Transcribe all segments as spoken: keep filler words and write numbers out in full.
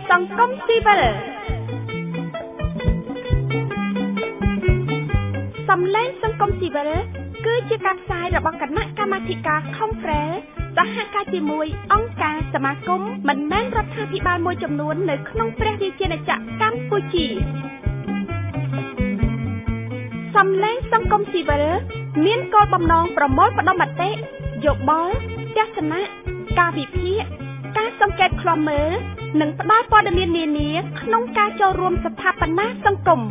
សង្គមស៊ីវិលសំឡេងសង្គមស៊ីវិលគឺជាការផ្សាយរបស់គណៈកម្មាធិការ Conference សហការជាមួយអង្គការសមាគមមិនមែនរដ្ឋាភិបាលមួយចំនួននៅក្នុងព្រះរាជាណាចក្រកម្ពុជាសំឡេងសង្គមស៊ីវិលមានគោលបំណងប្រមូលផ្ដុំមតិយោបល់ទស្សនៈការវិភាគការសង្កេតឃ្លាំមើលនិងផ្ដល់ព័ត៌មាននានាក្នុងការចូលរួមស្ថាបនាសង្គម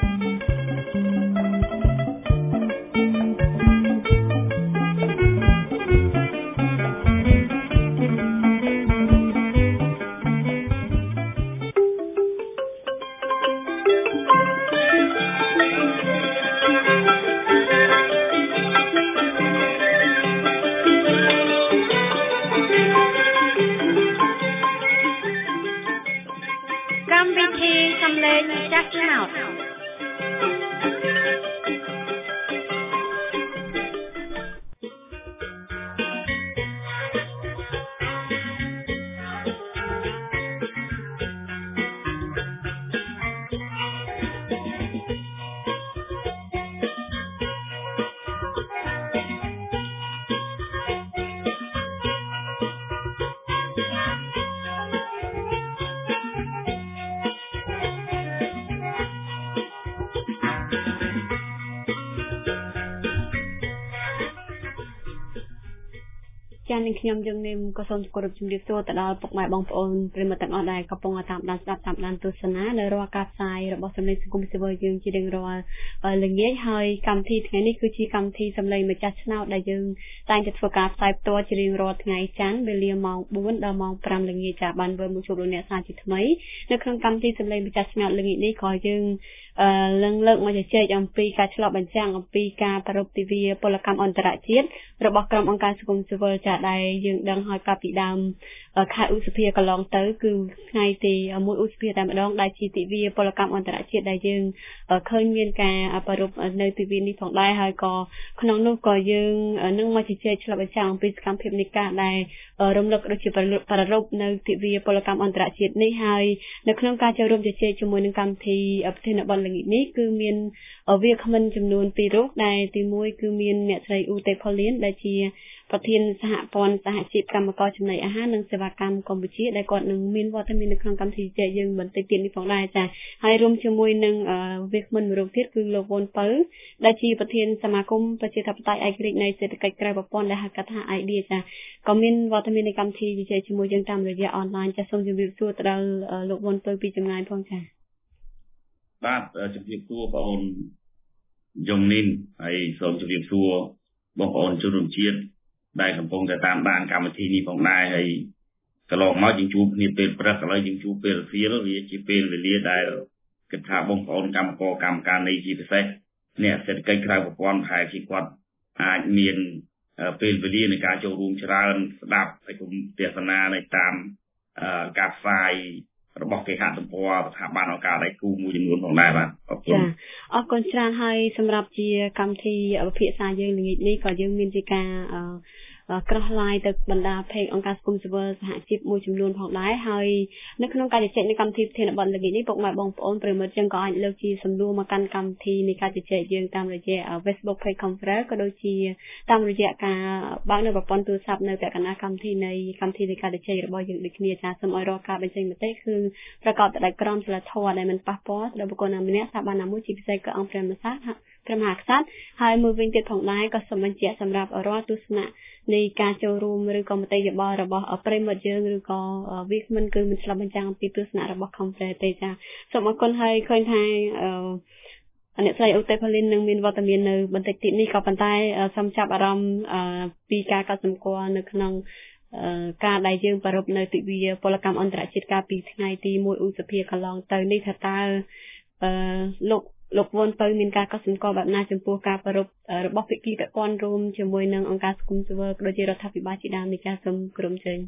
ចា៎នឹងខ្ញុំយើងនាមក៏សូមគោរពជំរាបសួរទៅដល់ពុកម៉ែបងប្អូនប្រិមត្តទាំងអស់ដែលកំពុងតាមដានស្ដាប់តាមដានទស្សនានៅរាល់ការផ្សាយរបស់សម្លេងសង្គមស៊ីវិលយើងជារៀងរាល់ល្ងាចហើយកម្មវិធីថ្ងៃនេះគឺជាកម្មវិធីសម្លេងម្ចាស់ឆ្នោតដែលយើងតែងតែធ្វើការផ្សាយផ្ទាល់ជារៀងរាល់ថ្ងៃច័ន្ទវេលាម៉ោងបួនដល់ម៉ោងប្រាំល្ងាចចា៎បានវិលមកជួបលោកអ្នកសាជាថ្មីនៅក្នុងកម្មវិធីសម្លេងម្ចាស់ឆ្នោតល្ងាចនេះក៏យើងអឺលើកលើកមកជជែកអំពីការឆ្លុះបញ្ចាំងអំពីការប្រារព្ធទិវាពលកម្មអន្តរជាតិរបស់ក្រុមអង្គការសង្គមស៊ីវិលចាដែលយើងដឹងហើយកាលពីដើមខែឧសភាកន្លងទៅគឺថ្ងៃទីមួយឧសភាតែម្ដងដែលជាទិវាពលកម្មអន្តរជាតិដែលយើងឃើញមានការប្រារព្ធនៅទិវានេះផងដែរហើយក៏ក្នុងនោះក៏យើងនឹងមកជជែកឆ្លុះបញ្ចាំងអំពីសកម្មភាពនៃការដែលរំលឹកដូចជាប្រារព្ធនៅទិវាពលកម្មអន្តរជាតិនេះហើយនៅក្នុងការចូលរួមជជែកជាមួយនឹងកម្មវិធីប្រធានបទល្ងាចនេះគឺមានវាគ្មិនចំនួនពីររូបដែលទីមួយគឺមានអ្នកស្រីឧទេផលៀនដែលជាប្រធានសហព័ន្ធសហជីពកម្មករចំណីអាហារនិងសេវាកម្មកម្ពុជាដែលគាត់នឹងមានវត្តមាននៅក្នុងកម្មវិធីជជែកយើងបន្តិចទៀតនេះផងដែរចា៎ហើយរួមជាមួយនឹងវាគ្មិនមួយរូបទៀតគឺលោកវ៉ុនពៅដែលជាប្រធានសមាគមប្រជាធិបតេយ្យឯករាជ្យនៃសេដ្ឋកិច្ចក្រៅប្រព័ន្ធដែលហៅកាត់ថា អាយ ឌី ចា៎ក៏មានវត្តមាននៅកម្មវិធីជជែកជាមួយយើងតាមរយៈអនឡាញចា៎សូមជម្រាបសួរទៅដល់លោកវ៉ុនពៅពីចម្ងាយផងចា៎បាទជម្រាបសួរបងអូនយងនីនហើយសូមជម្រាបសួរបងប្អូនជនរួមជាតិដែលកំពុងតែតាមដានកម្មវិធីនេះផងដែរហើយកន្លងមកយើងជួបគ្នាពេលព្រឹកឥឡូវយើងជួបពេលរសៀលវាជាពេលវេលាដែលគិតថាបងប្អូនកម្មករកម្មការនៃជាពិសេសអ្នកសេដ្ឋកិច្ចក្រៅប្រព័ន្ធប្រហែលជាគាត់អាចមានពេលវេលានៃការចូលរួមច្រើនស្ដាប់ហើយគុំទេសនានៅតាមការផ្សាយរបស់គេហទំព័រស្ថាប័នអង្គការដៃគូមួយចំនួនផងដែរបាទអរគុណចាអរគុណច្រើនហើយសម្រាប់ជាកម្មវិធីវិភាសាយើងល្ងាចនេះក៏យើងមានជាការក្រោះឡាយទៅបណ្ដាเพจអង្គការសង្គមស៊ីវិលសហជីពមួយចំនួនផងដែរហើយនៅក្នុងការជជែកនៅកម្មវិធីប្រធានបទល្ងាចនេះពុកម៉ែបងប្អូនប្រិយមិត្តយើងក៏អាចលើកជាសំណួរមកកាន់កម្មវិធីនៃការជជែកយើងតាមរយៈ Facebook Page Conference ក៏ដូចជាតាមរយៈការបើកនៅប្រព័ន្ធទូរស័ព្ទនៅពាក់កណ្ដាលកម្មវិធីនៃកម្មវិធីនៃការជជែករបស់យើងដូចគ្នាចាសូមឲ្យរាល់ការបញ្ចេញមតិគឺប្រកបដោយក្រមសីលធម៌ដែលមិនប៉ះពាល់ដល់បុគ្គលណាម្នាក់ស្ថាប័នណាមួយជាពិសេសក៏អង្គព្រះមហាក្សត្រព្រះមហាក្សត្រហើយមួយវិញទៀតផងដែរក៏សូមបញ្ជាក់សម្រាប់រាល់ទស្សនៈនៃការចូលរួមឬក៏មតិយោបល់របស់ប្រិយមិត្តយើងឬក៏វាគ្មិនគឺមិនឆ្លុះបញ្ចាំងពីទស្សនៈរបស់ Conference ទេចាសូមអរគុណហើយឃើញថាអ្នកស្រីឧទេផលីននឹងមានវត្តមាននៅបន្តិចទៀតនេះក៏ប៉ុន្តែសូមចាប់អារម្មណ៍ពីការកត់សម្គាល់នៅក្នុងការដែលយើងប្រារព្ធនៅទិវាពលកម្មអន្តរជាតិកាលពីថ្ងៃទីមួយឧសភាកន្លងទៅនេះថាតើលោកលោកវ៉ុនពៅមានការកត់សម្គាល់បែបណាចំពោះការប្រារព្ធរបស់ភាគីពាក់ព័ន្ធរួមជាមួយនឹងអង្គការសង្គមស៊ីវិលដូចជារដ្ឋាភិបាលជាដើមនៃការសូមក្រុមជើញ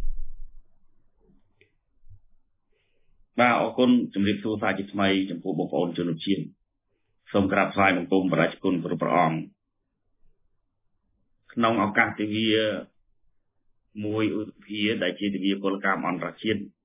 បាទអរគុណជំរាបសួរសាជាថ្មីចំពោះបងប្អូនជនរួមជាតិសូមក្រាបថ្វាយបង្គំបរិយាគុណគ្រប់ព្រះអង្គក្នុងឱកាសទិវាមួយឧសភាដែលជាទិវាពលកម្មអន្តរជាតិ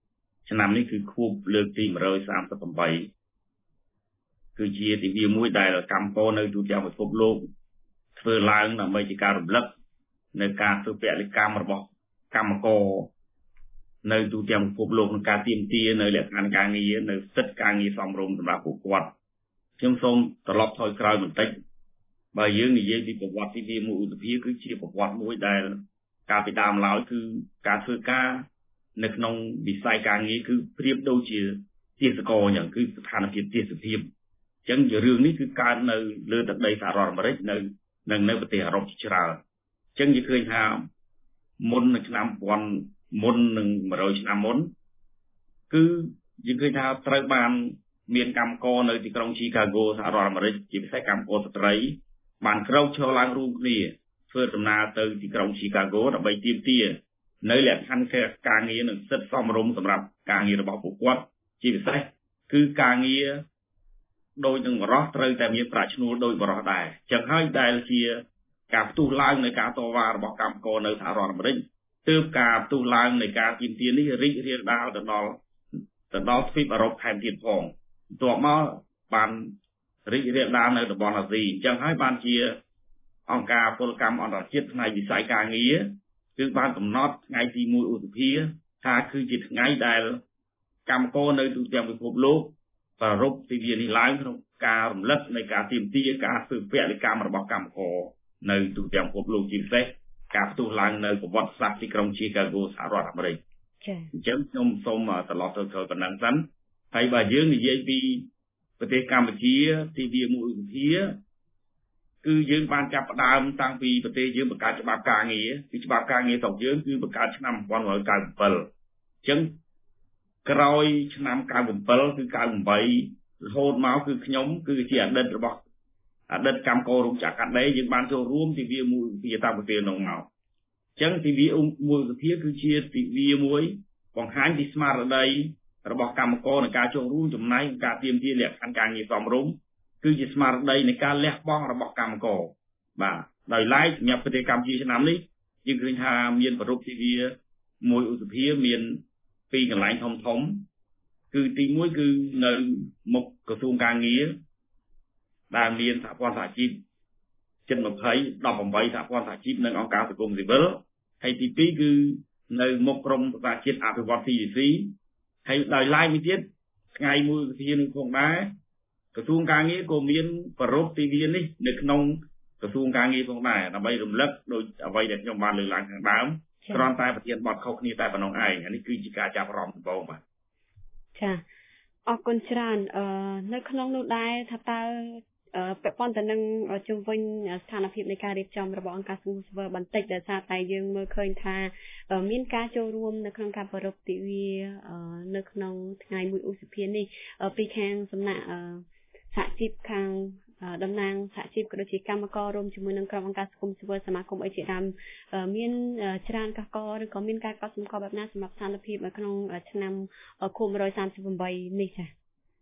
ឆ្នាំនេះគឺខួបលើកទីone thirty-eightគឺជាទិវាមួយដែលកម្មករនៅទូទាំងពិភពលោកធ្វើឡើងដើម្បីជាការរំលឹកនៅការធ្វើពលកម្មរបស់កម្មករនៅទូទាំងពិភពលោកក្នុងការទាមទារនៅលក្ខខណ្ឌការងារនៅសិទ្ធិការងារសមរម្យសម្រាប់ពួកគាត់ខ្ញុំសូមត្រឡប់ថយក្រោយបន្តិចបើយើងនិយាយពីប្រវត្តិទិវាមួយឧទ្យាគឺជាប្រវត្តិមួយដែលកាលពីដើមឡើយគឺការធ្វើការនៅក្នុងវិស័យការងារគឺប្រៀបដូចជាទេសកលអញ្ចឹងគឺស្ថានភាពទេសភាពអញ្ចឹងជារឿងនេះគឺកើតនៅលើទឹកដីសហរដ្ឋអាមេរិកនៅនិងនៅប្រទេសអឺរ៉ុបជាច្រើនអញ្ចឹងយើងឃើញថាមុននៅឆ្នាំoneមុននឹងone hundredឆ្នាំមុនគឺយើងឃើញថាត្រូវបានមានកម្មករនៅទីក្រុង Chicago សហរដ្ឋអាមេរិកជាពិសេសកម្មករស្ត្រីបានក្រោកឈរឡើងរួមគ្នាធ្វើដំណើរទៅទីក្រុង Chicago ដើម្បីទាមទារនៅលក្ខខណ្ឌការងារនិងសិទ្ធិសមរម្យសម្រាប់ការងាររបស់ពួកគាត់ជាពិសេសគឺការងារដោយនឹងបរិសុទ្ធត្រូវតែមានប្រាក់ឈ្នួលដោយបរិសុទ្ធដែរចឹងហើយដែលជាការផ្ទុះឡើងនៃការតវ៉ារបស់កម្មករនៅសហរដ្ឋអាមេរិកទើបការផ្ទុះឡើងនៃការទាមទារនេះរីករាលដាលទៅដល់ទៅដល់ទ្វីបអឺរ៉ុបថែមទៀតផងបន្ទាប់មកបានរីករាលដាលនៅតំបន់អាស៊ីអញ្ចឹងហើយបានជាអង្គការពលកម្មអន្តរជាតិផ្នែកវិស័យការងារគឺបានកំណត់ថ្ងៃទីoneឧសភាថាគឺជាថ្ងៃដែលកម្មករនៅទូទាំងពិភពលោកប្រារព្ធទិវានេះឡើងក្នុងការរំលឹកនៃការទាមទារការធ្វើពលកម្មរបស់កម្មករនៅទូទាំងពិភពលោកជាពិសេសការផ្ទុះឡើងនៅប្រវត្តិសាស្ត្រទីក្រុង Chicago សហរដ្ឋអាមេរិកចា៎អញ្ចឹងខ្ញុំសូមត្រឡប់ទៅក្រោយប៉ុណ្ណឹងសិនហើយបើយើងនិយាយពីប្រទេសកម្ពុជាទិវាoneឧសភាគឺយើងបានចាប់ផ្ដើមតាំងពីប្រទេសយើងបង្កើតច្បាប់ការងារគឺច្បាប់ការងាររបស់យើងគឺបង្កើតឆ្នាំone nine nine sevenអញ្ចឹងក្រោយឆ្នាំninety-sevenគឺninety-eightរហូតមកគឺខ្ញុំគឺជាអតីតរបស់អតីតកម្មកររោងចក្រកាត់ដេរយើងបានចូលរួមទិវាមួយឧសភាតាមប្រទេសនោះមកអញ្ចឹងទិវាមួយឧសភាគឺជាទិវាមួយបង្ហាញពីស្មារតីរបស់កម្មករในការចូលរួមចំណែកក្នុងការទាមទារលក្ខខណ្ឌការងារសមរម្យគឺជាស្មារតីនៃការលះបង់របស់កម្មករបាទដោយឡែកសម្រាប់ប្រទេសកម្ពុជាឆ្នាំនេះយើងឃើញថាមានប្រពៃទិវាមួយឧសភាមានពីរកន្លែងធំធំគឺទីoneគឺនៅមុខក្រសួងការងារដែលមានសហព័ន្ធសហជីពជិតtwenty eighteenសហព័ន្ធសហជីពនិងអង្គការសង្គមស៊ីវិលហើយទីtwoគឺនៅមុខក្រមប្រកាសជាតិអភិវឌ្ឍ T V C ហើយដោយឡែកមួយទៀតថ្ងៃមួយឧសភានឹងផងដែរក្រសួងការងារក៏មានប្រពៃទិវានេះនៅក្នុងក្រសួងការងារផងដែរដើម្បីរំលឹកដោយអ្វីដែលខ្ញុំបានលើកឡើងខាងដើមគ្រាន់តែប្រធានបទខុសគ្នាតែប៉ុណ្ណោះឯងអានេះគឺជាការចាប់អារម្មណ៍ដំបូងបាទចាអរគុណច្រើនអឺនៅក្នុងនោះដែរថាតើពាក់ព័ន្ធទៅនឹងជុំវិញស្ថានភាពនៃការរៀបចំរបស់អង្គការសង្គមស៊ីវិលបន្តិចដោយសារតែយើងមើលឃើញថាមានការចូលរួមនៅក្នុងការប្រារព្ធទិវានៅក្នុងថ្ងៃមួយឧសភានេះពីខាងសំណាក់សហជីពខាងតំណាងសហជីពក៏ដូចជាកម្មកររួមជាមួយនឹងក្រុមអង្គការសង្គមស៊ីវិលសមាគមអីជាដើមមានច្រើនកកឬក៏មានការកត់សម្គាល់បែបណាសម្រាប់ស្ថានភាពនៅក្នុងឆ្នាំខួបone thirty-eightនេះចា៎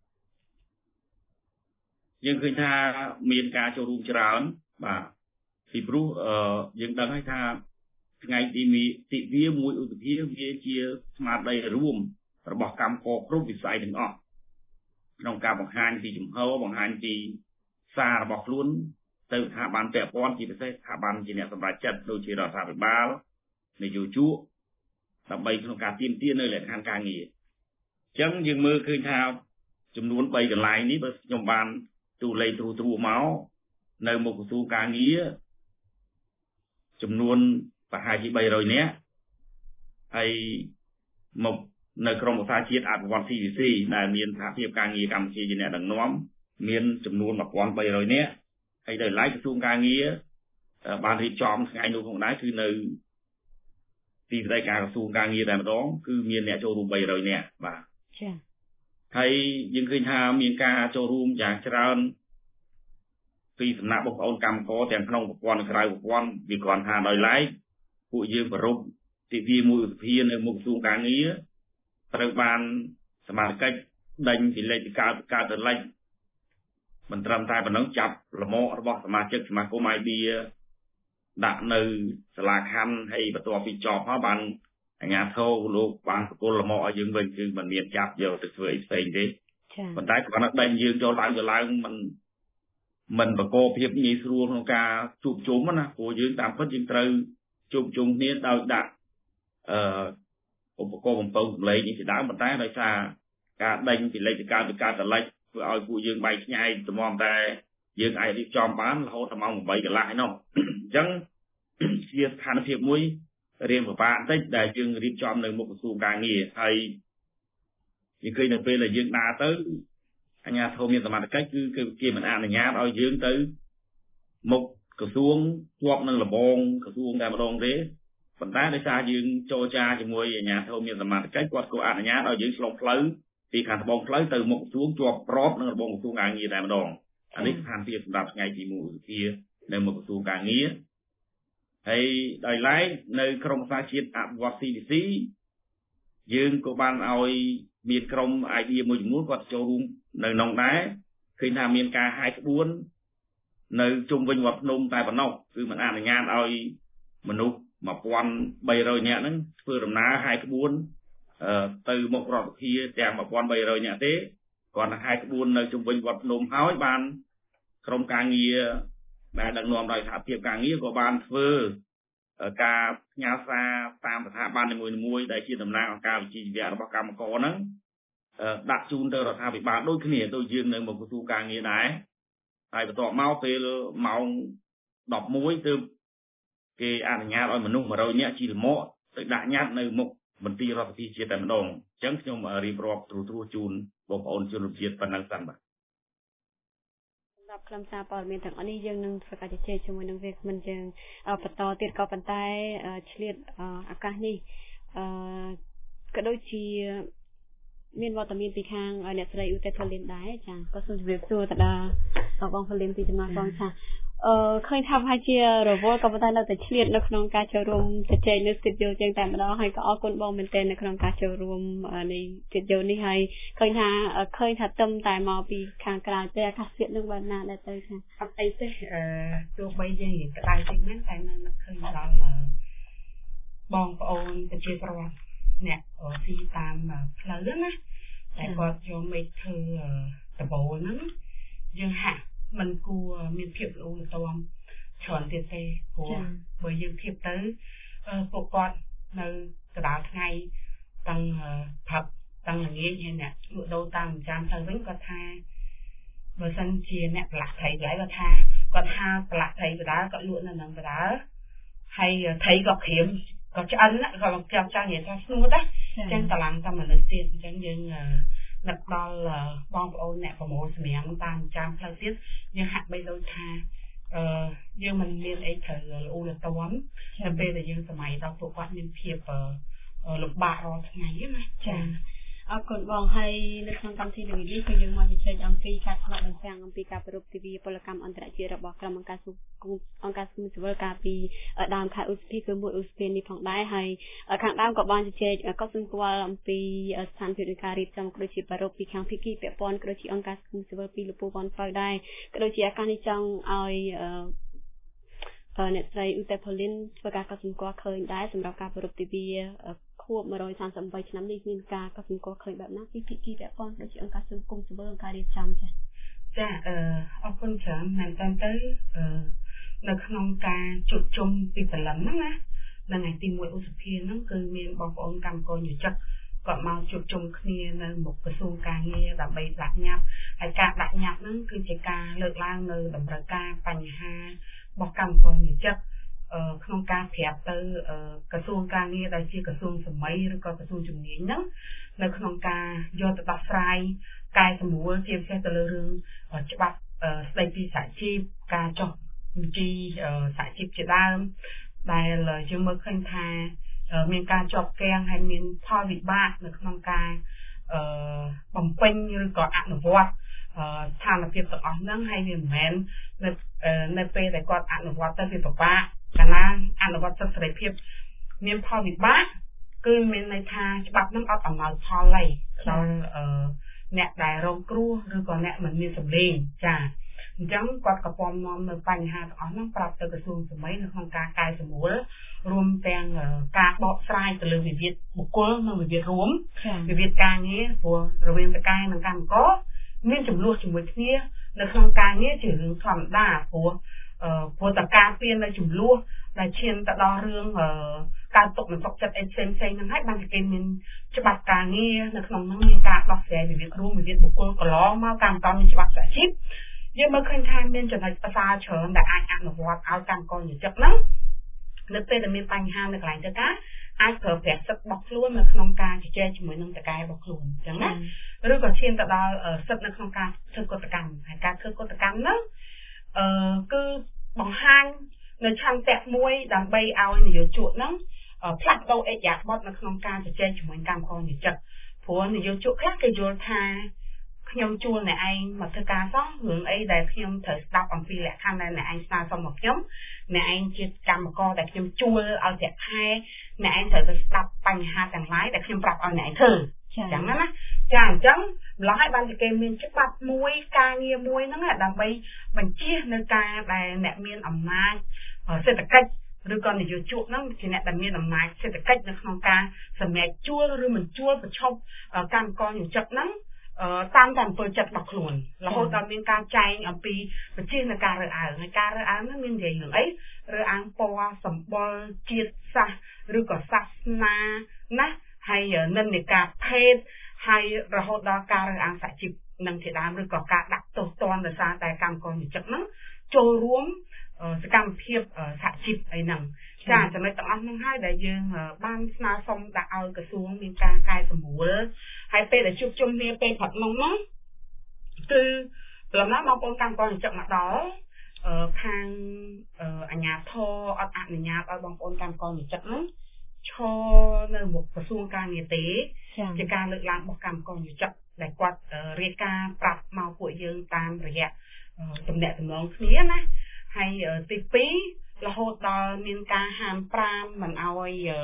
យើងឃើញថាមានការចូលរួមច្រើនបាទពីព្រោះយើងដឹងហើយថាថ្ងៃទីទិវាមួយឧសភាវាជាស្មារតីរួមរបស់កម្មករគ្រប់វិស័យទាំងអស់ក្នុងការបង្ហាញពីជំហរបង្ហាញពីសាររបស់ខ្លួនទៅស្ថាប័នពាក់ព័ន្ធជាពិសេសស្ថាប័នជាអ្នកសម្រេចចិត្តដូចជារដ្ឋាភិបាលនយោជកដើម្បីក្នុងការទាមទារនៅលក្ខខណ្ឌការងារអញ្ចឹងយើងមើលឃើញថាចំនួនthreeកន្លែងនេះបើខ្ញុំបានទូលេខទ្រូទ្រូមកនៅមុខក្រសួងការងារចំនួនប្រហែលជាthree hundredនាក់ហើយមកនៅក្រមប្រកាសជាតិអភិវឌ្ឍ T V C ដែលមានសហភាពការងារកម្ពុជាជាអ្នកដឹកនាំមានចំនួនone thousand three hundredនាក់ហើយដោយឡែកក្រសួងការងារបានរៀបចំថ្ងៃនោះផងដែរគឺនៅទីស្តីការក្រសួងការងារតែម្ដងគឺមានអ្នកចូលរួមthree hundredនាក់បាទចា៎ហើយយើងឃើញថាមានការចូលរួមយ៉ាងច្រើនពីសំណាក់បងប្អូនកម្មករទាំងក្នុងប្រព័ន្ធនិងក្រៅប្រព័ន្ធវាគ្រាន់ថាដោយឡែកពួកយើងប្រពៃទិវាមួយឧសភានៅមុខក្រសួងការងារត្រូវបានសមាជិកដេញពីលេខពីកើតកើតទៅលេខមិនត្រឹមតែប៉ុណ្ណឹងចាប់លំអរបស់សមាជិកសមាគម idea ដាក់នៅសាលាខណ្ឌហើយបន្ទាប់ពីចប់ហើយបានអាញាធរលោកបានប្រគល់មកឲ្យយើងវិញគឺមិនមានចាប់យកទៅធ្វើអីផ្សេងទេប៉ុន្តែគ្រាន់តែដេញយើងចូលឡើងទៅឡើងមិនមិនបកកភាពងាយស្រួលក្នុងការជួបជុំណាព្រោះយើងតាមពិតយើងត្រូវជួបជុំគ្នាដោយដាក់អឺឧបករណ៍បំពងសម្លេងនេះជាដើមប៉ុន្តែដោយសារការដេញពីលេខទៅកើតទៅកើតទៅលេខធ្វើឲ្យពួកយើងបែកឆ្ងាយត្មងតែយើងអាចរៀបចំបានរហូតដល់ម៉ោងeightកន្លះឯនោះអញ្ចឹងជាស្ថានភាពមួយរៀងពិបាកបន្តិចដែលយើងរៀបចំនៅមុខក្រសួងការងារហើយយើងឃើញនៅពេលដែលយើងដើរទៅអាជ្ញាធរមានសមត្ថកិច្ចគឺគឺគេមិនអនុញ្ញាតឲ្យយើងទៅមុខក្រសួងជាប់នឹងលបងក្រសួងតែម្ដងទេប៉ុន្តែដោយសារយើងចរចាជាមួយអាជ្ញាធរមានសមត្ថកិច្ចគាត់ក៏អនុញ្ញាតឲ្យយើងឆ្លងផ្លូវពីខាងត្បូងផ្លូវទៅមុខក្រសួងជាប់ប្របនឹងលបងក្រសួងការងារតែម្ដងអានេះស្ថានភាពសម្រាប់ថ្ងៃទីoneឧសភានៅមុខក្រសួងការងារហើយដោយឡែកនៅក្រមសាជាតិអភិវឌ្ឍ C D C យើងក៏បានឲ្យមានក្រុម idea មួយចំនួនគាត់ចូលរួមនៅក្នុងដែរឃើញថាមានការហាយក្បួននៅជុំវិញវត្តភ្នំតែប៉ុណ្ណោះគឺមិនអនុញ្ញាតឲ្យមនុស្សone thousand three hundredនាក់ហ្នឹងធ្វើដំណើរហាយក្បួនទៅមុខរដ្ឋសភាទាំងone thousand three hundredនាក់ទេគាត់នឹងហាយក្បួននៅជុំវិញវត្តភ្នំហើយបានក្រុមការងារដែលដឹកនាំដោយសហភាពការងារក៏បានធ្វើការផ្ញើសារតាមស្ថាប័ននីមួយៗដែលជាតំណាងអង្គការវិជ្ជាជីវៈរបស់កម្មករហ្នឹងដាក់ជូនទៅរដ្ឋាភិបាលដូចគ្នាដូចយើងនៅមុខក្រសួងការងារដែរហើយបន្ទាប់មកពេលម៉ោងelevenទើបគេអនុញ្ញាតឲ្យមនុស្សone hundredនាក់ជិះរមាក់ទៅដាក់ញត្តិនៅមុខមន្ទីររដ្ឋាភិបាលជាតិតែម្ដងអញ្ចឹងខ្ញុំរៀបរាប់ត្រួសត្រាសជូនបងប្អូនជនរួមជាតិប៉ុណ្ណឹងសិនបាទខ្លឹមសារព័ត៌មានទាំងអស់នេះយើងនឹងធ្វើការជជែកជាមួយនឹងវាគ្មិនយើងបន្តទៀតក៏ប៉ុន្តែឆ្លៀតឱកាសនេះអឺក៏ដូចជាមានវត្តមានពីខាងអ្នកស្រីឧទិតផលិនដែរចាក៏សូមជម្រាបសួរទៅដល់បងផលិនពីចំណាបងថាអឺឃើញថាប្រហែលជារវល់ក៏ប៉ុន្តែនៅតែឆ្លៀតនៅក្នុងការចូលរួមជជែកនៅស្ទូឌីយោជាងតែម្ដងហើយក៏អរគុណបងមែនទែននៅក្នុងការចូលរួមនៃស្ទូឌីយោនេះហើយឃើញថាឃើញថាទឹមតែមកពីខាងក្រៅទេអាកាសធាតុនឹងបែបណាដែរទៅចាអត់អីទេអឺទោះបីយើងរៀងក្តៅតិចមែនតែនៅនឹកឃើញដល់បងប្អូនប្រជាពលរដ្ឋអ្នកស៊ីតាមផ្លូវណាតែគាត់យកមេឃធ្វើដបូលហ្នឹងយើងហាក់มันគួរមានភាពល្អលំទាំច្រើនទៀតទេព្រោះបើយើងធៀបទៅពួកគាត់នៅកណ្ដាលថ្ងៃតាំងផឹកតាំងល្ងាចហើយអ្នកលក់ដូរតាមចានផ្លូវវិញគាត់ថាបើសិនជាអ្នកប្រឡាក់ត្រីកន្លែងគាត់ថាគាត់ថាប្រឡាក់ត្រីបដាគាត់លក់នៅនឹងបដាហើយត្រីក៏ក្រៀមក៏ឆ្អិនក៏ចាំចាំនិយាយថាស្នួតដែរអញ្ចឹងតឡើងតាមមនុស្សទៀតអញ្ចឹងយើងនឹកដល់បងប្អូនអ្នកប្រមូលសម្រាមតាមចានផ្លូវទៀតយើងហាក់បីដូចថាអឺយើងមិនមានអីត្រូវល្អលំទាំនៅពេលដែលយើងសម័យដល់ពួកគាត់មានភាពលំបាករាល់ថ្ងៃណាចាអរគុណបងហើយនៅក្នុងកម្មវិធីនេះគឺយើងមកជជែកអំពីការឆ្លុះបញ្ចាំងអំពីការប្រពៃទិវាពលកម្មអន្តរជាតិរបស់ក្រុមអង្គការសង្គមអង្គការសង្គមស៊ីវិលកាលពីដើមខែឧសភាគឺមួយឧសភានេះផងដែរហើយខាងដើមក៏បានជជែកក៏សម្គាល់អំពីស្ថានភាពនៃការរៀបចំក៏ដូចជាប្រពៃពីខាងភាគីពាក់ព័ន្ធក៏ដូចជាអង្គការសង្គមស៊ីវិលពីលពូវ៉ាន់ប៉ៅដែរក៏ដូចជាឱកាសនេះចង់ឲ្យអ្នកស្រីឧទិតផលិនធ្វើការកត់សម្គាល់ឃើញដែរសម្រាប់ការប្រពៃទិវាខួបone hundred thirty-eightឆ្នាំនេះមានការកត់សម្គាល់ឃើញបែបណាពីភាគីពាក់ព័ន្ធដូចជាអង្គការសង្គមស៊ីវិលអង្គការរៀបចំចា៎ចាអឺអរគុណច្រើនមែនតើទៅអឺនៅក្នុងការជួបជុំពីព្រលឹមហ្នឹងណានៅថ្ងៃទីoneឧសភាហ្នឹងគឺមានបងប្អូនកម្មករយុជិកគាត់មកជួបជុំគ្នានៅមុខក្រសួងការងារដើម្បីដាក់ញត្តិហើយការដាក់ញត្តិហ្នឹងគឺជាការលើកឡើងនៅតម្រូវការបញ្ហារបស់កម្មករយុជិកក្នុងការប្រាប់ទៅក្រសួងការងារដែលជាក្រសួងសម័យឬក៏ក្រសួងជំនាញហ្នឹងនៅក្នុងការយកទៅដោះស្រាយកែសម្រួលជាពិសេសទៅលើរឿងច្បាប់ស្តីពីសហជីពការចុះបញ្ជីសហជីពជាដើមដែលយើងមើលឃើញថាមានការជាប់គាំងហើយមានផលវិបាកនៅក្នុងការបំពេញឬក៏អនុវត្តស្ថានភាពទាំងអស់ហ្នឹងហើយវាមិនមែននៅនៅពេលដែលគាត់អនុវត្តទៅវាពិបាកកាលណាអនុវត្តសិទ្ធិសេរីភាពមានផលវិបាកគឺមានន័យថាច្បាប់ហ្នឹងអត់អំណោយផលទេដល់អ្នកដែលរងគ្រោះឬក៏អ្នកមិនមានសម្លេងចាអញ្ចឹងគាត់ក៏ពំនាំនៅបញ្ហាទាំងអស់ហ្នឹងប្រាប់ទៅក្រសួងសម័យនៅក្នុងការកែសម្រួលរួមទាំងការបកស្រាយទៅលើវិវាទបុគ្គលនិងវិវាទរួមវិវាទការងារព្រោះរវាងតកាយនិងកម្មករមានចំនួនជាមួយគ្នានៅក្នុងការងារជារឿងធម្មតាព្រោះព្រោះតកាពៀននៅចំនួនដែលឈានទៅដល់រឿងការຕົកមិនຕົកចិត្តអីផ្សេងផ្សេងហ្នឹងហើយបានតែគេមានច្បាប់ការងារនៅក្នុងហ្នឹងមានការដោះស្រាយវិវាទរួមវិវាទបុគ្គលកន្លងមកតាមតាមមានច្បាប់សហជីពយើងមើលឃើញថាមានចំណុចប្រសើរច្រើនដែលអាចអនុវត្តឲ្យកម្មករនិយោជិតហ្នឹងនៅពេលដែលមានបញ្ហានៅកន្លែងធ្វើការអាចប្រើប្រាស់សិទ្ធិរបស់ខ្លួននៅក្នុងការជជែកជាមួយនឹងតកាយរបស់ខ្លួនអញ្ចឹងណាឬក៏ឈានទៅដល់សិទ្ធិនៅក្នុងការធ្វើកតកម្មហើយការធ្វើកតកម្មហ្នឹងអឺគឺបង្ហាញនៅឆន្ទៈមួយដើម្បីឲ្យនយោជកហ្នឹងផ្លាស់ប្ដូរអេយ៉ាបទនៅក្នុងការជជែកជាមួយកម្មករនិយោជិតព្រោះនយោជកខ្លះគេយល់ថាខ្ញុំជួលអ្នកឯងមកធ្វើការសោះរឿងអីដែលខ្ញុំត្រូវស្ដាប់អំពីលក្ខខណ្ឌដែលអ្នកឯងស្នើសុំមកខ្ញុំអ្នកឯងជាកម្មករដែលខ្ញុំជួលឲ្យប្រាក់ខែអ្នកឯងត្រូវទៅស្ដាប់បញ្ហាទាំងឡាយដែលខ្ញុំប្រាប់ឲ្យអ្នកឯងធ្វើអញ្ចឹងណាចាអញ្ចឹងម្ល៉េះឲ្យបានតែគេមានច្បាប់មួយការងារមួយហ្នឹងដើម្បីបញ្ជានៅការដែលអ្នកមានអំណាចសេដ្ឋកិច្ចឬក៏នយោជកហ្នឹងជាអ្នកដែលមានអំណាចសេដ្ឋកិច្ចនៅក្នុងការសម្រេចជួលឬមិនជួលប្រឈប់កម្មករនិយោជិតហ្នឹងតាមតែអំពើចិត្តរបស់ខ្លួនរហូតដល់មានការចែងអំពីវិជានៃការរើសអើងហើយការរើសអើងហ្នឹងមាននិយាយរឿងអីរើសអើងពណ៌សម្បុរជាតិសាសន៍ឬក៏សាសនាណាហើយនិន្នាការភេទហើយរហូតដល់ការរើសអើងសហជីពនិងជាដើមឬក៏ការដាក់ទោសទណ្ឌដោយសារតែកម្មករនិយោជិតហ្នឹងចូលរួមសកម្មភាពសហជីពអីហ្នឹងចាចំណុចទាំងអស់ហ្នឹងហើយដែលយើងបានស្នើសុំដាក់ឲ្យក្រសួងមានការកែសម្រួលហើយពេលដែលជួបជុំគ្នាពេលផាត់នោះហ្នឹងគឺព្រមណាបងប្អូនកម្មករនិយោជិតមកដល់ខាងអាជ្ញាធរអត់អនុញ្ញាតឲ្យបងប្អូនកម្មករនិយោជិតហ្នឹងឈរនៅមុខក្រសួងការងារទេជាការលើកឡើងរបស់កម្មករនិយោជិតដែលគាត់រាយការណ៍ប្រាប់មកពួកយើងតាមរយៈទំនាក់ទំនងគ្នាណាហើយទីពីររហូតដល់មានការហាមប្រាមមិនឲ្យអឺ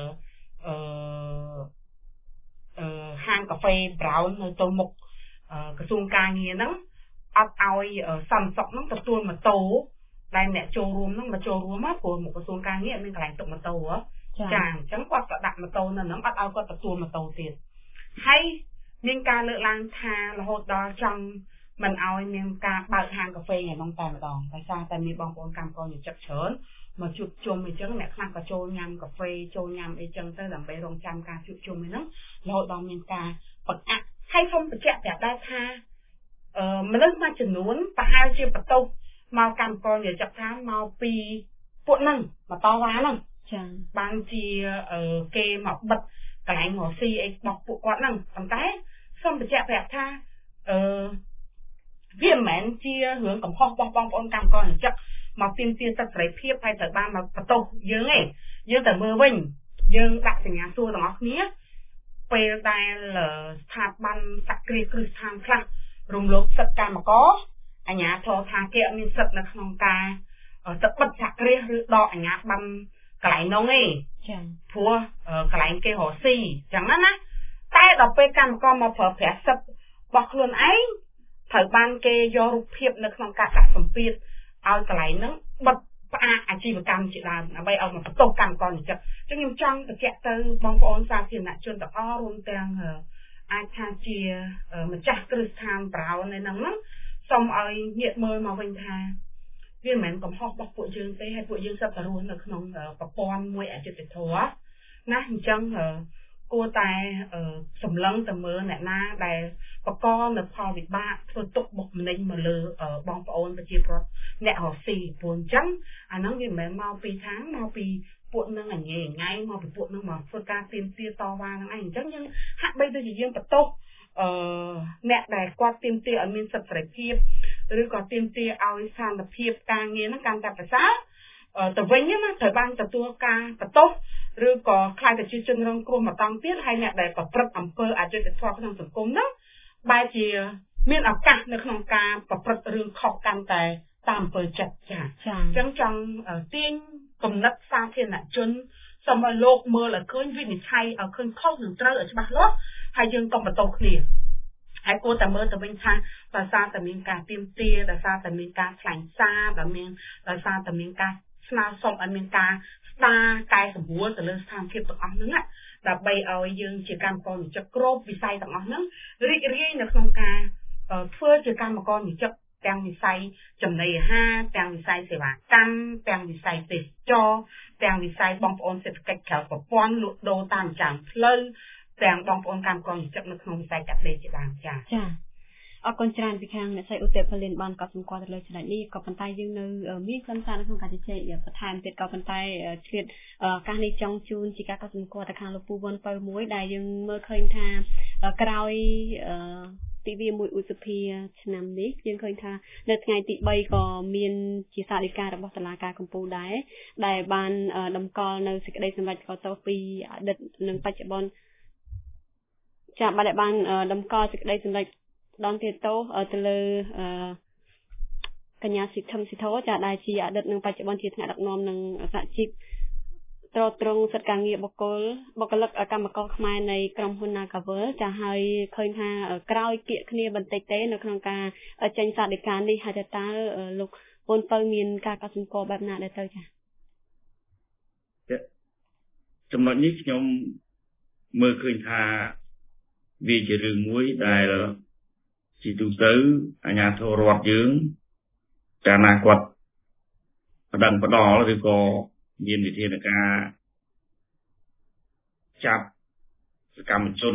អឺហាងកាហ្វេ Brown នៅទៅមុខក្រសួងការងារហ្នឹងអត់ឲ្យសន្តិសុខហ្នឹងទទួលម៉ូតូដែលអ្នកចូលរួមហ្នឹងមកចូលរួមមកព្រោះមុខក្រសួងការងារអត់មានកន្លែងទុកម៉ូតូហ៎ចាអញ្ចឹងគាត់ក៏ដាក់ម៉ូតូនៅហ្នឹងអត់ឲ្យគាត់ទទួលម៉ូតូទៀតហើយមានការលើកឡើងថារហូតដល់ចង់មិនឲ្យមានការបើកហាងកាហ្វេហ្នឹងតែម្ដងដោយសារតែមានបងប្អូនកម្មករនិយោជិតច្រើនមកជួបជុំអីចឹងអ្នកខ្លះក៏ចូលញ៉ាំកាហ្វេចូលញ៉ាំអីចឹងទៅដើម្បីរងចាំការជួបជុំហ្នឹងរហូតដល់មានការបង្អាក់ហើយខ្ញុំបញ្ជាក់ប្រាប់ដែរថាអឺមនុស្សមួយចំនួនប្រហែលជាបន្ទោសមកកម្មករនិយោជិតថាមកពីពួកហ្នឹងមកតវ៉ាហ្នឹងចា៎បានជាគេមកបិទកន្លែងរកស៊ីអីរបស់ពួកគាត់ហ្នឹងប៉ុន្តែសូមបញ្ជាក់ប្រាប់ថាអឺវាមិនមែនជារឿងកំហុសរបស់បងប្អូនកម្មករនិយោជិតមកទាមទារសិទ្ធិសេរីភាពហើយត្រូវបានមកបន្ទោសយើងឯងយើងតែមើលវិញយើងដាក់សញ្ញាសួរទាំងអស់គ្នាពេលដែលស្ថាប័នសក្តិគ្រឹះស្ថានខ្លះរំលោភសិទ្ធិកម្មករអាជ្ញាធរថាគេអត់មានសិទ្ធិនៅក្នុងការទៅបិទសហគ្រាសឬដកអាជ្ញាប័ណ្ណកន្លែងនោះឯងចា៎ព្រោះកន្លែងគេរកស៊ីអញ្ចឹងណាតែដល់ពេលកម្មករមកប្រើប្រាស់សិទ្ធិរបស់ខ្លួនឯងត្រូវបានគេយករូបភាពនៅក្នុងការដាក់សម្ពាធឲ្យកន្លែងហ្នឹងបិទផ្អាកអាជីវកម្មជាដើមដើម្បីឲ្យមកបន្ទោសកម្មករនិយោជិតអញ្ចឹងខ្ញុំចង់បញ្ជាក់ទៅបងប្អូនសាធារណជនទាំងអស់រួមទាំងអាចថាជាម្ចាស់គ្រឹះស្ថានប្រោនៅហ្នឹងហ្នឹងសូមឲ្យងាកមើលមកវិញថាវាមិនមែនកំហុសរបស់ពួកយើងទេហើយពួកយើងសិតតែរស់នៅក្នុងប្រព័ន្ធមួយអយុត្តិធម៌ណាអញ្ចឹងគួរតែសម្លឹងទៅមើលអ្នកណាដែលបកកនៅផលវិបាកធ្វើទុកបុកម្នេញមកលើបងប្អូនប្រជាពលរដ្ឋអ្នករស់ស៊ីព្រោះអញ្ចឹងអាហ្នឹងវាមិនមែនមកពីខាងមកពីពួកនឹងអញថ្ងៃមកពីពួកនឹងមកធ្វើការទៀមទាតវ៉ាហ្នឹងឯងអញ្ចឹងយើងហាក់បីដូចជាយើងបន្ទោសអឺអ្នកដែលគាត់ទៀមទាឲ្យមានសិទ្ធិសេរីភាពឬក៏ទៀមទាឲ្យសន្តិភាពការងារហ្នឹងកាន់តែប្រសើរទៅវិញណាត្រូវបានទទួលការបន្ទោសឬក៏ខ្លាចតែជាជនរងគ្រោះមកតង់ទៀតហើយអ្នកដែលប្រព្រឹត្តអំពើអយុត្តិធម៌ក្នុងសង្គមហ្នឹងបែរជាមានឱកាសនៅក្នុងការប្រព្រឹត្តរឿងខុសកាន់តែតាមអំពើចិត្តចា៎អញ្ចឹងចង់ទាញគំនិតសាធារណជនសូមឲ្យលោកមើលឲ្យឃើញវិនិច្ឆ័យឲ្យឃើញខុសនិងត្រូវឲ្យច្បាស់លាស់ហើយយើងកុំបន្ទោសគ្នាហើយគួរតែមើលទៅវិញថាដោយសារតែមានការទៀមទាដោយសារតែមានការថ្លែងសារដោយមានដោយសារតែមានការស្នើសុំឲ្យមានការស្ដារកែសម្រួលទៅលើស្ថានភាពទាំងអស់ហ្នឹងដើម្បីឲ្យយើងជាកម្មករនិយោជិតគ្រប់វិស័យទាំងអស់ហ្នឹងរីករាយនៅក្នុងការធ្វើជាកម្មករនិយោជិតទាំងវិស័យចំណីអាហារទាំងវិស័យសេវាកម្មទាំងវិស័យទេសចរទាំងវិស័យបងប្អូនសេដ្ឋកិច្ចក្រៅប្រព័ន្ធលក់ដូរតាមចាំផ្លូវទាំងបងប្អូនកម្មករនិយោជិតនៅក្នុងវិស័យកាត់ដេរជាដើមចា៎ចា៎អរគុណច្រើនពីខាងអ្នកស្រីឧត្តផលិនបានកត់សម្គាល់ទៅលើចំណុចនេះក៏ប៉ុន្តែយើងនៅមានខ្លឹមសារនៅក្នុងការជជែកបន្ថែមទៀតក៏ប៉ុន្តែឆ្លៀតឱកាសនេះចង់ជូនជាការកត់សម្គាល់ទៅខាងលោកពូវ៉ុនពៅមួយដែលយើងមើលឃើញថាក្រោយទិវាមួយឧសភាឆ្នាំនេះយើងឃើញថានៅថ្ងៃទី3ក៏មានជាសាលដីការបស់តុលាការកំពូលដែរដែលបានតម្កល់នៅសេចក្តីសម្រេចខុសទៅពីអតីតនិងបច្ចុប្បន្នចាបានបានតម្កល់សេចក្តីសម្រេចដនទាទោសទៅលើកញ្ញាសិទ្ធិសិទ្ធោចាដែលជាអតីតនិងបច្ចុប្បន្នជាថ្នាក់ដឹកនាំនិងសហជីពត្រួតត្រងសិទ្ធិការងារបុគ្គលបុគ្គលិកកម្មករខ្មែរនៃក្រុមហ៊ុន Nagavel ចាហើយឃើញថាក្រោយគៀកគ្នាបន្តិចទេនៅក្នុងការចេញសាលដីកានេះហើយតើលោកពូនពៅមានការកត់សម្គាល់បែបណាដែរទៅចាចំណុចនេះខ្ញុំមើលឃើញថាវាជារឿងមួយដែលជាទូទៅអាជ្ញាធររដ្ឋយើងកាលណាគាត់បដិងបដល់ឬក៏មានវិធានការចាប់សកម្មជន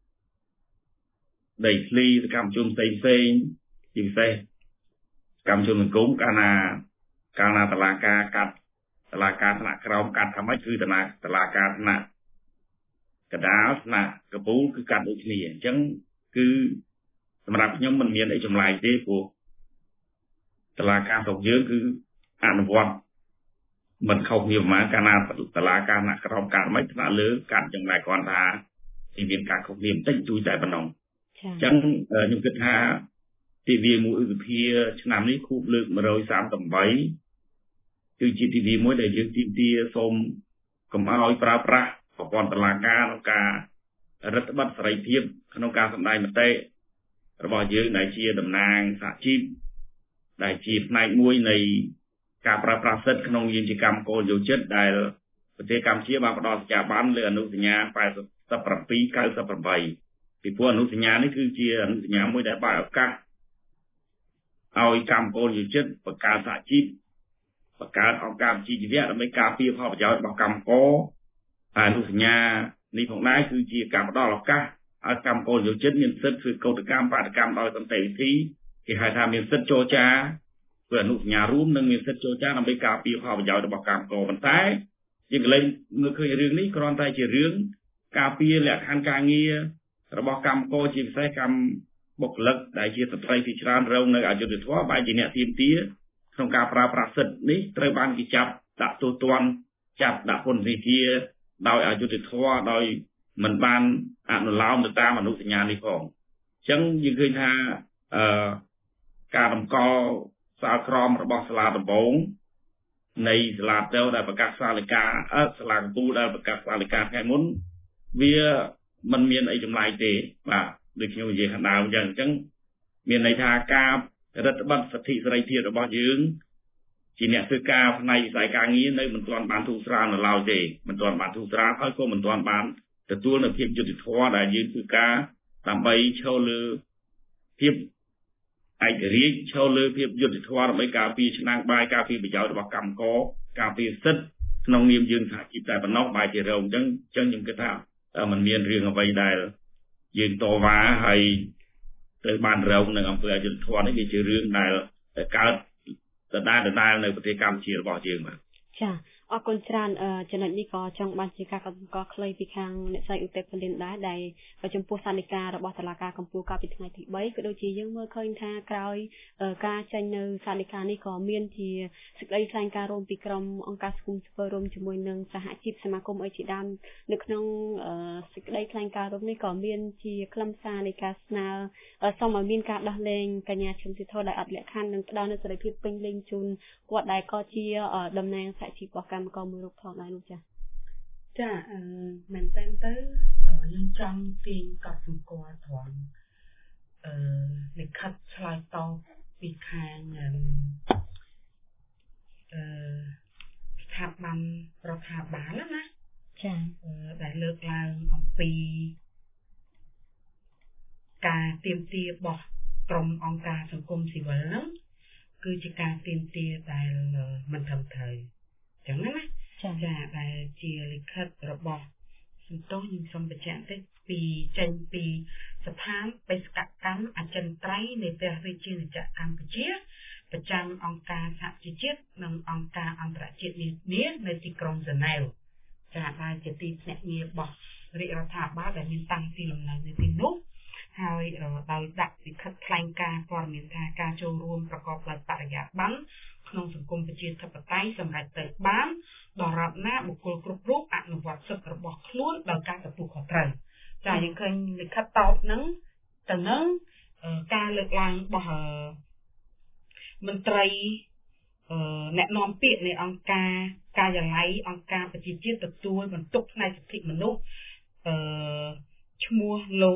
ដីធ្លីសកម្មជនផ្សេងផ្សេងជាពិសេសសកម្មជនសង្គមកាលណាកាលណាតុលាការកាត់តុលាការថ្នាក់ក្រោមកាត់ថាម៉េចគឺតុលាតុលាការថ្នាក់កណ្ដាលថ្នាក់កំពូលគឺកាត់ដូចគ្នាអញ្ចឹងគឺសម្រាប់ខ្ញុំមិនមានអីចម្លែកទេព្រោះតុលាការស្រុកយើងគឺអនុវត្តមិនខុសគ្នាប្រហែលកាលណាតុលាការថ្នាក់ក្រោមកាត់មិនថ្នាក់លើកាត់យ៉ាងណាគ្រាន់ថាវាមានការខុសគ្នាបន្តិចជួយតែប៉ុណ្ណឹងអញ្ចឹងខ្ញុំគិតថាទិវាមួយឧសភាឆ្នាំនេះខួបលើកone hundred thirty-eightគឺជាទិវាមួយដែលយើងទាមទារសូមកុំឲ្យប្រើប្រាស់ប្រព័ន្ធតុលាការក្នុងការរដ្ឋបတ်សេរីភាពក្នុងការសម្ដែងមតិរបស់យើងដែលជាតំណាងសហជីពដែលជាផ្នែកមួយនៃការប្រើប្រាស់សិទ្ធិក្នុងនាមជាកម្មករយោជិតដែលប្រទេសកម្ពុជាបានផ្ដល់សច្ចាប័នលើអនុសញ្ញាeighty-seven ninety-eightពីព្រោះអនុសញ្ញានេះគឺជាអនុសញ្ញាមួយដែលបើកឱកាសឲ្យកម្មករយោជិតបង្កើតសហជីពបង្កើតអង្គការវិជ្ជាជីវៈដើម្បីការពារផលប្រយោជន៍របស់កម្មករអនុសញ្ញានេះផងដែរគឺជាការផ្ដល់ឱកាសឲ្យកម្មករយោជិតមានសិទ្ធិធ្វើកោតកម្មបាតកម្មដោយសន្តិវិធីគេហៅថាមានសិទ្ធិចរចាធ្វើអនុសញ្ញារួមនិងមានសិទ្ធិចរចាដើម្បីការពារផលប្រយោជន៍របស់កម្មករប៉ុន្តែយើងក៏លែងមើលឃើញរឿងនេះគ្រាន់តែជារឿងការពារលក្ខខណ្ឌការងាររបស់កម្មករជាពិសេសកម្មបុគ្គលិកដែលជាស្ត្រីជាច្រើនរងនៅអយុត្តិធម៌បែរជាអ្នកទាមទារក្នុងការប្រើប្រាស់សិទ្ធិនេះត្រូវបានគេចាប់ដាក់ទោសទណ្ឌចាប់ដាក់ពន្ធនាគារដោយអយុត្តិធម៌ដោយមិនបានអនុលោមទៅតាមអនុសញ្ញានេះផងអញ្ចឹងយើងឃើញថាអឺការតម្កល់សាលក្រមរបស់សាលាដំបងនៃសាលាទៅដែលប្រកាសសាលដីកាអឺសាលាកំពូលដែលប្រកាសសាលដីកាថ្ងៃមុនវាមិនមានអីចម្លែកទេបាទដូចខ្ញុំនិយាយខាងដើមអញ្ចឹងអញ្ចឹងមានន័យថាការរដ្ឋបတ်សិទ្ធិសេរីភាពរបស់យើងជាអ្នកធ្វើការផ្នែកវិស័យការងារនៅមិនទាន់បានធូរស្រាលនៅឡើយទេមិនទាន់បានធូរស្រាលហើយក៏មិនទាន់បានទទួលនៅភាពយុត្តិធម៌ដែលយើងធ្វើការដើម្បីឈរលើភាពឯករាជ្យឈរលើភាពយុត្តិធម៌ដើម្បីការពារឆ្នាំងបាយការពារប្រយោជន៍របស់កម្មករការពារសិទ្ធិក្នុងនាមយើងសហជីពតែប៉ុណ្ណោះបែរជារងអញ្ចឹងអញ្ចឹងខ្ញុំគិតថាมันមានរឿងអ្វីដែលយើងតវ៉ាហើយត្រូវបានរងនៅអង្គើអយុត្តិធម៌នេះវាជារឿងដែលកើតដដែលដដែលនៅប្រទេសកម្ពុជារបស់យើងបាទចាអរគុណច្រើនចំណុចនេះក៏ចង់បានជាការកត់សម្គាល់ខ្លីពីខាងអ្នកស្រីឧត្តផលិនដែរដែលចំពោះសាលដីការបស់តុលាការកំពូលកាលពីថ្ងៃទី3ក៏ដូចជាយើងមើលឃើញថាក្រោយការចេញនៅសាលដីកានេះក៏មានជាសេចក្តីថ្លែងការណ៍រួមពីក្រុមអង្គការសង្គមស៊ីវិលរួមជាមួយនឹងសហជីពសមាគមអីជាដើមនៅក្នុងសេចក្តីថ្លែងការណ៍រួមនេះក៏មានជាខ្លឹមសារនៃការស្នើសូមឲ្យមានការដោះលែងកញ្ញាឈឹមស៊ីធរដែលអត់លក្ខខណ្ឌនិងផ្ដល់នូវសេរីភាពពេញលេញជូនគាត់ដែលក៏ជាតំណាងសហជីពរបស់កម្មករមួយរូបផងដែរនោះចាចាអឺមែនតើទៅយើងចង់ទាញកត់សម្គាល់ត្រង់អឺលិខិតឆ្លើយតបពីខាងអឺស្ថាប័នរដ្ឋាភិបាលណាចា៎ដែលលើកឡើងអំពីការទាមទាររបស់ក្រុមអង្គការសង្គមស៊ីវិលហ្នឹងគឺជាការទាមទារដែលមិនត្រឹមត្រូវអញ្ចឹងណាចា៎ដែលជាលិខិតរបស់សន្ទុះខ្ញុំសូមបញ្ជាក់តិចពីចេញពីស្ថានបេសកកម្មអចិន្ត្រៃយ៍នៃព្រះរាជាណាចក្រកម្ពុជាប្រចាំអង្គការសហជីវជាតិនិងអង្គការអន្តរជាតិនានានៅទីក្រុងហ្សឺណែវចា៎ដែលជាទីភ្នាក់ងាររបស់រាជរដ្ឋាភិបាលដែលមានតាំងទីលំនៅនៅទីនោះហើយដោយដាក់លិខិតថ្លែងការណ៍ព័ត៌មានថាការចូលរួមប្រកបដោយបរិយាបន្នក្នុងសង្គមប្រជាធិបតេយ្យសម្រាប់ទៅបានដល់រដ្ឋណាបុគ្គលគ្រប់រូបអនុវត្តសិទ្ធិរបស់ខ្លួនដោយការទទួលខុសត្រូវចា៎យើងឃើញលិខិតតបនឹងទៅនឹងការលើកឡើងរបស់មន្ត្រីអ្នកនាំពាក្យនៃអង្គការការិយាល័យអង្គការប្រជាជាតិទទួលបន្ទុកផ្នែកសិទ្ធិមនុស្សអឺឈ្មោះលោក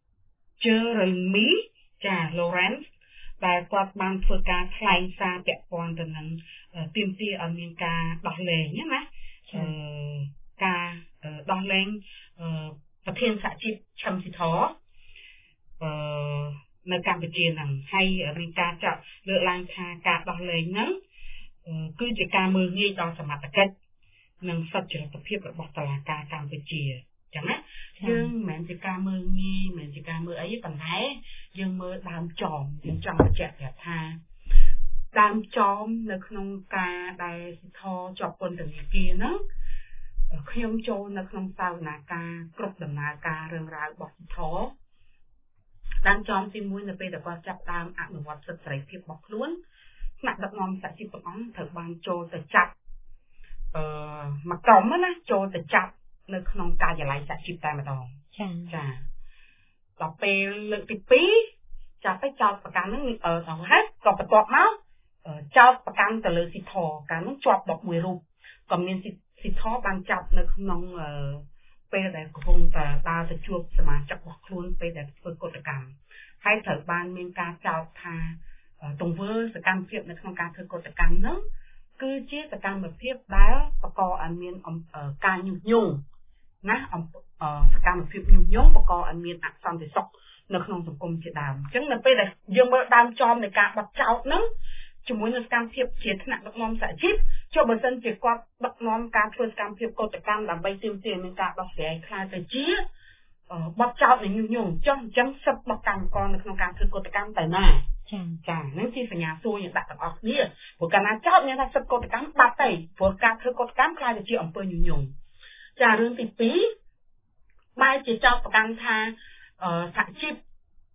Jeremy ចា Lawrence ដែលគាត់បានធ្វើការថ្លែងសារពាក់ព័ន្ធទៅនឹងទាមទារឲ្យមានការដោះលែងណាអឺការដោះលែងប្រធានសហជីពឈឹមស៊ីធអឺនៅកម្ពុជាហ្នឹងហើយមានការចាត់លើកឡើងថាការដោះលែងហ្នឹងគឺជាការមើលងាយដល់សមត្ថកិច្ចនិងសុចរិតភាពរបស់តុលាការកម្ពុជាចឹងណាយើងមិនមែនជាការមើលងាយមិនមែនជាការមើលអីទេប៉ុន្តែយើងមើលដើមចមយើងចង់បញ្ជាក់ប្រាប់ថាដើមចមនៅក្នុងការដែលសិទ្ធិជាប់ពន្ធនាគារហ្នឹងខ្ញុំចូលនៅក្នុងសាវនាការគ្រប់ដំណើរការរឿងរ៉ាវរបស់សិទ្ធិដើមចមទីមួយនៅពេលដែលគាត់ចាប់ដើមអនុវត្តសិទ្ធិសេរីភាពរបស់ខ្លួនថ្នាក់ដឹកនាំសហជីពទាំងអង្គត្រូវបានចូលទៅចាប់អឺមកក្រុមណាចូលទៅចាប់នៅក្នុងការិយាល័យសហជីពតែម្ដងចាចាដល់ពេលលើកទីពីរចាប់ទៅចោតប្រកាន់ហ្នឹងអឺដល់ហេតុក៏បន្ទាប់មកចោតប្រកាន់ទៅលើសិទ្ធិកាលនោះជាប់ដប់មួយរូបក៏មានសិទ្ធិបានចាប់នៅក្នុងពេលដែលកំពុងតែដើរទៅជួបសមាជិករបស់ខ្លួនពេលដែលធ្វើកុតកម្មហើយត្រូវបានមានការចោទថាទង្វើសកម្មភាពនៅក្នុងការធ្វើកុតកម្មហ្នឹងគឺជាសកម្មភាពដែលបង្កឲ្យមានការញុះញង់ណាសកម្មភាពញុះញង់បង្កឲ្យមានអសន្តិសុខនៅក្នុងសង្គមជាដើមអញ្ចឹងនៅពេលដែលយើងមើលដើមចំនៃការបត់ចោទហ្នឹងជាមួយនឹងសកម្មភាពជាថ្នាក់ដឹកនាំសហជីពចុះបើសិនជាគាត់ដឹកនាំការធ្វើសកម្មភាពកុតកម្មដើម្បីទាមទារមានការដោះស្រាយខ្លះទៅជាបត់ចោទនៃញុះញង់ចុះអញ្ចឹងសិទ្ធិរបស់កម្មករនៅក្នុងការធ្វើកុតកម្មទៅណាចា៎ចាហ្នឹងជាសញ្ញាសួរយើងដាក់ទាំងអស់គ្នាព្រោះកាលណាចោទមានថាសិទ្ធិកុតកម្មបាត់ទៅព្រោះការធ្វើកុតកម្មខ្លាចទៅជាអំពើញុះញង់ចារឿងទីពីរបែរជាចោទប្រកាន់ថាសហជីព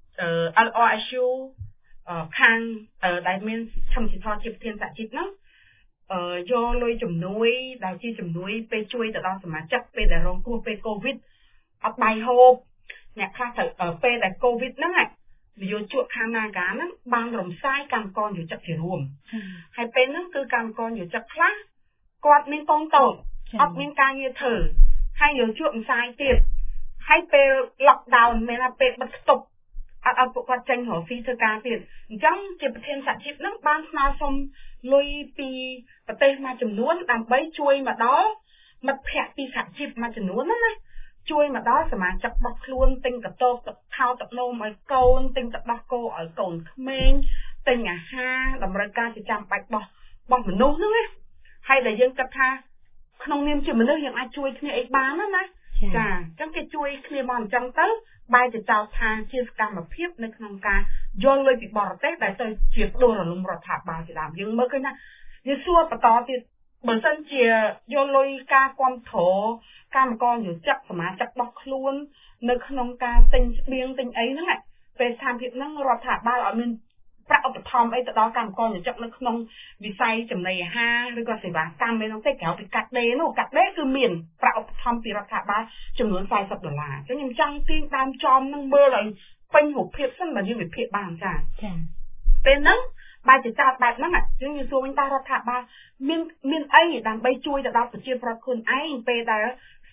L R S U ខាងដែលមានឈឹមសិទ្ធិជាប្រធានសហជីពហ្នឹងយកលុយជំនួយដែលជាជំនួយពេលជួយទៅដល់សមាជិកពេលដែលរងគ្រោះពេលកូវីដអត់បាយហូបអ្នកខ្លះទៅពេលដែលកូវីដហ្នឹងនយោជកខាង Naga ហ្នឹងបានរំសាយកម្មករយោជកជារួមហើយពេលហ្នឹងគឺកម្មករយោជកខ្លះគាត់មានកូនតូចអត់មានការងារធ្វើហើយយោជករំសាយទៀតហើយពេល lockdown មានថាពេលបិទស្តុបអត់ឲ្យពួកគាត់ចេញរកស៊ីធ្វើការទៀតអញ្ចឹងជាប្រធានសហជីពហ្នឹងបានស្នើសុំលុយពីប្រទេសមួយចំនួនដើម្បីជួយមកដល់មិត្តភ័ក្តិពីសហជីពមួយចំនួនណាជួយមកដល់សមាជិករបស់ខ្លួនទិញកតោទឹកខោទឹកនោមឲ្យកូនទិញទឹកដោះគោឲ្យកូនក្មេងទិញអាហារតម្រូវការជាចាំបាច់របស់របស់មនុស្សហ្នឹងណាហើយដែលយើងគិតថាក្នុងនាមជាមនុស្សយើងអាចជួយគ្នាអីបានណាណាចាអញ្ចឹងគេជួយគ្នាមកអញ្ចឹងទៅបែរជាចោទថាជាសកម្មភាពនៅក្នុងការយកលុយពីបរទេសដែលទៅជាផ្ដួលរលំរដ្ឋាភិបាលជាដើមយើងមើលឃើញថាយើងសួរបន្តទៀតបើសិនជាយកលុយការគ្រប់គ្រងកម្មករយោជកសមាជិករបស់ខ្លួននៅក្នុងការទិញស្បៀងទិញអីហ្នឹងពេលស្ថានភាពហ្នឹងរដ្ឋាភិបាលអត់មានប្រាក់ឧបត្ថម្ភអីទៅដល់កម្មករយោជកនៅក្នុងវិស័យចំណីអាហារឬក៏សេវាកម្មឯនោះទេក្រៅពីកាត់ដេរនោះកាត់ដេរគឺមានប្រាក់ឧបត្ថម្ភពីរដ្ឋាភិបាលចំនួនสี่สิบដុល្លារអញ្ចឹងខ្ញុំចង់ទាញដើមចំហ្នឹងមើលឲ្យពេញរូបភាពសិនបើយើងវិភាគបានចា៎ចា៎ពេលហ្នឹងបែរជាចោតបែបហ្នឹងយើងនិយាយសួរវិញតើរដ្ឋាភិបាលមានមានអីដើម្បីជួយទៅដល់ប្រជាពលរដ្ឋខ្លួនឯងពេលដែលស្